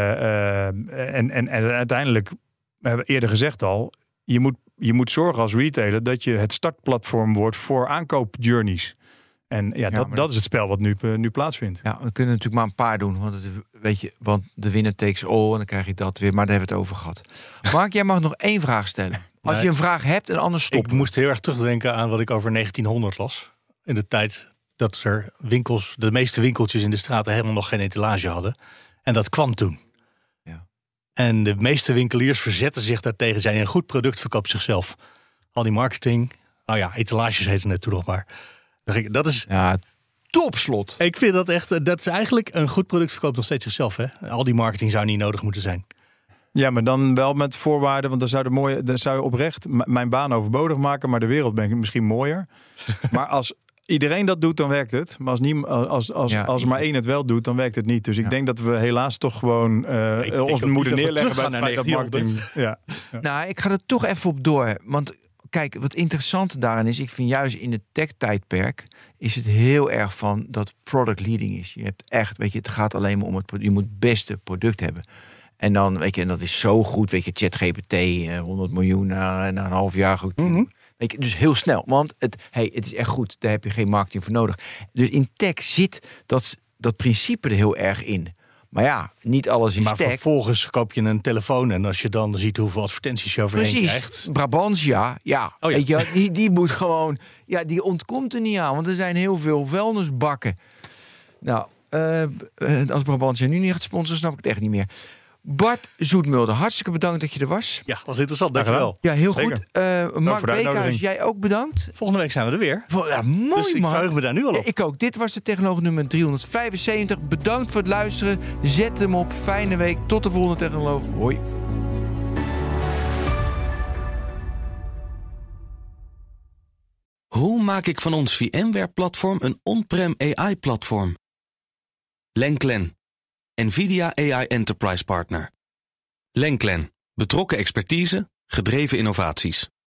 [SPEAKER 5] uh, en, en, en uiteindelijk, we hebben eerder gezegd al, je moet, je moet zorgen als retailer dat je het startplatform wordt voor aankoopjourneys. En ja, ja dat, dat, dat is het spel wat nu, nu plaatsvindt.
[SPEAKER 3] Ja, we kunnen natuurlijk maar een paar doen. Want, het, weet je, want de winner takes all en dan krijg je dat weer. Maar daar hebben we het over gehad. Mark, jij mag nog één vraag stellen. Als nee, je een vraag hebt en anders stoppen.
[SPEAKER 4] Ik moest heel erg terugdenken aan wat ik over negentienhonderd las. In de tijd dat er winkels, de meeste winkeltjes in de straten helemaal nog geen etalage hadden. En dat kwam toen. Ja. En de meeste winkeliers verzetten zich daartegen. Zijn een goed product verkoopt zichzelf. Al die marketing. Nou ja, etalages heten het toen nog maar. Dat is
[SPEAKER 3] ja, topslot.
[SPEAKER 4] Ik vind dat echt, dat is eigenlijk een goed product verkoopt nog steeds zichzelf. Hè? Al die marketing zou niet nodig moeten zijn.
[SPEAKER 5] Ja, maar dan wel met voorwaarden, want dan zou, de mooie, dan zou je oprecht m- mijn baan overbodig maken, maar de wereld ben ik misschien mooier. Maar als iedereen dat doet, dan werkt het. Maar als, niet, als, als, ja, als er maar één het wel doet, dan werkt het niet. Dus ik ja. denk dat we helaas toch gewoon uh, ik, ons ik moeten neerleggen bij het feit dat marketing. Ja.
[SPEAKER 3] Ja. Nou, ik ga er toch even op door, want kijk, wat interessant daarin is, ik vind juist in het tech-tijdperk is het heel erg van dat product leading is. Je hebt echt, weet je, het gaat alleen maar om het product. Je moet het beste product hebben. En dan, weet je, en dat is zo goed, weet je, ChatGPT, honderd miljoen na, na een half jaar goed. Mm-hmm. Weet je, dus heel snel, want het, hey, het is echt goed. Daar heb je geen marketing voor nodig. Dus in tech zit dat, dat principe er heel erg in. Maar ja, niet alles is
[SPEAKER 4] maar
[SPEAKER 3] tech.
[SPEAKER 4] Vervolgens koop je een telefoon en als je dan ziet hoeveel advertenties je overheen
[SPEAKER 3] Precies.
[SPEAKER 4] krijgt.
[SPEAKER 3] Brabantia, ja, oh ja. Weet je, die, die moet gewoon, ja, die ontkomt er niet aan, want er zijn heel veel vuilnisbakken. Nou, uh, als Brabantia nu niet gaat sponsoren, snap ik het echt niet meer. Bart Zoetmulder, hartstikke bedankt dat je er was.
[SPEAKER 4] Ja, was interessant, dankjewel.
[SPEAKER 3] Ja, heel Zeker. goed. Uh, Mark Beekhuis, jij ook bedankt.
[SPEAKER 4] Volgende week zijn we er weer.
[SPEAKER 3] Vol, ja, mooi,
[SPEAKER 4] dus ik verheug me daar nu al op.
[SPEAKER 3] Ik ook. Dit was de Technoloog nummer driehonderdvijfenzeventig. Bedankt voor het luisteren. Zet hem op. Fijne week. Tot de volgende Technoloog. Hoi.
[SPEAKER 1] Hoe maak ik van ons VMware-platform een on-prem A I-platform? Lenklen, NVIDIA A I Enterprise Partner. Lenklen, betrokken expertise, gedreven innovaties.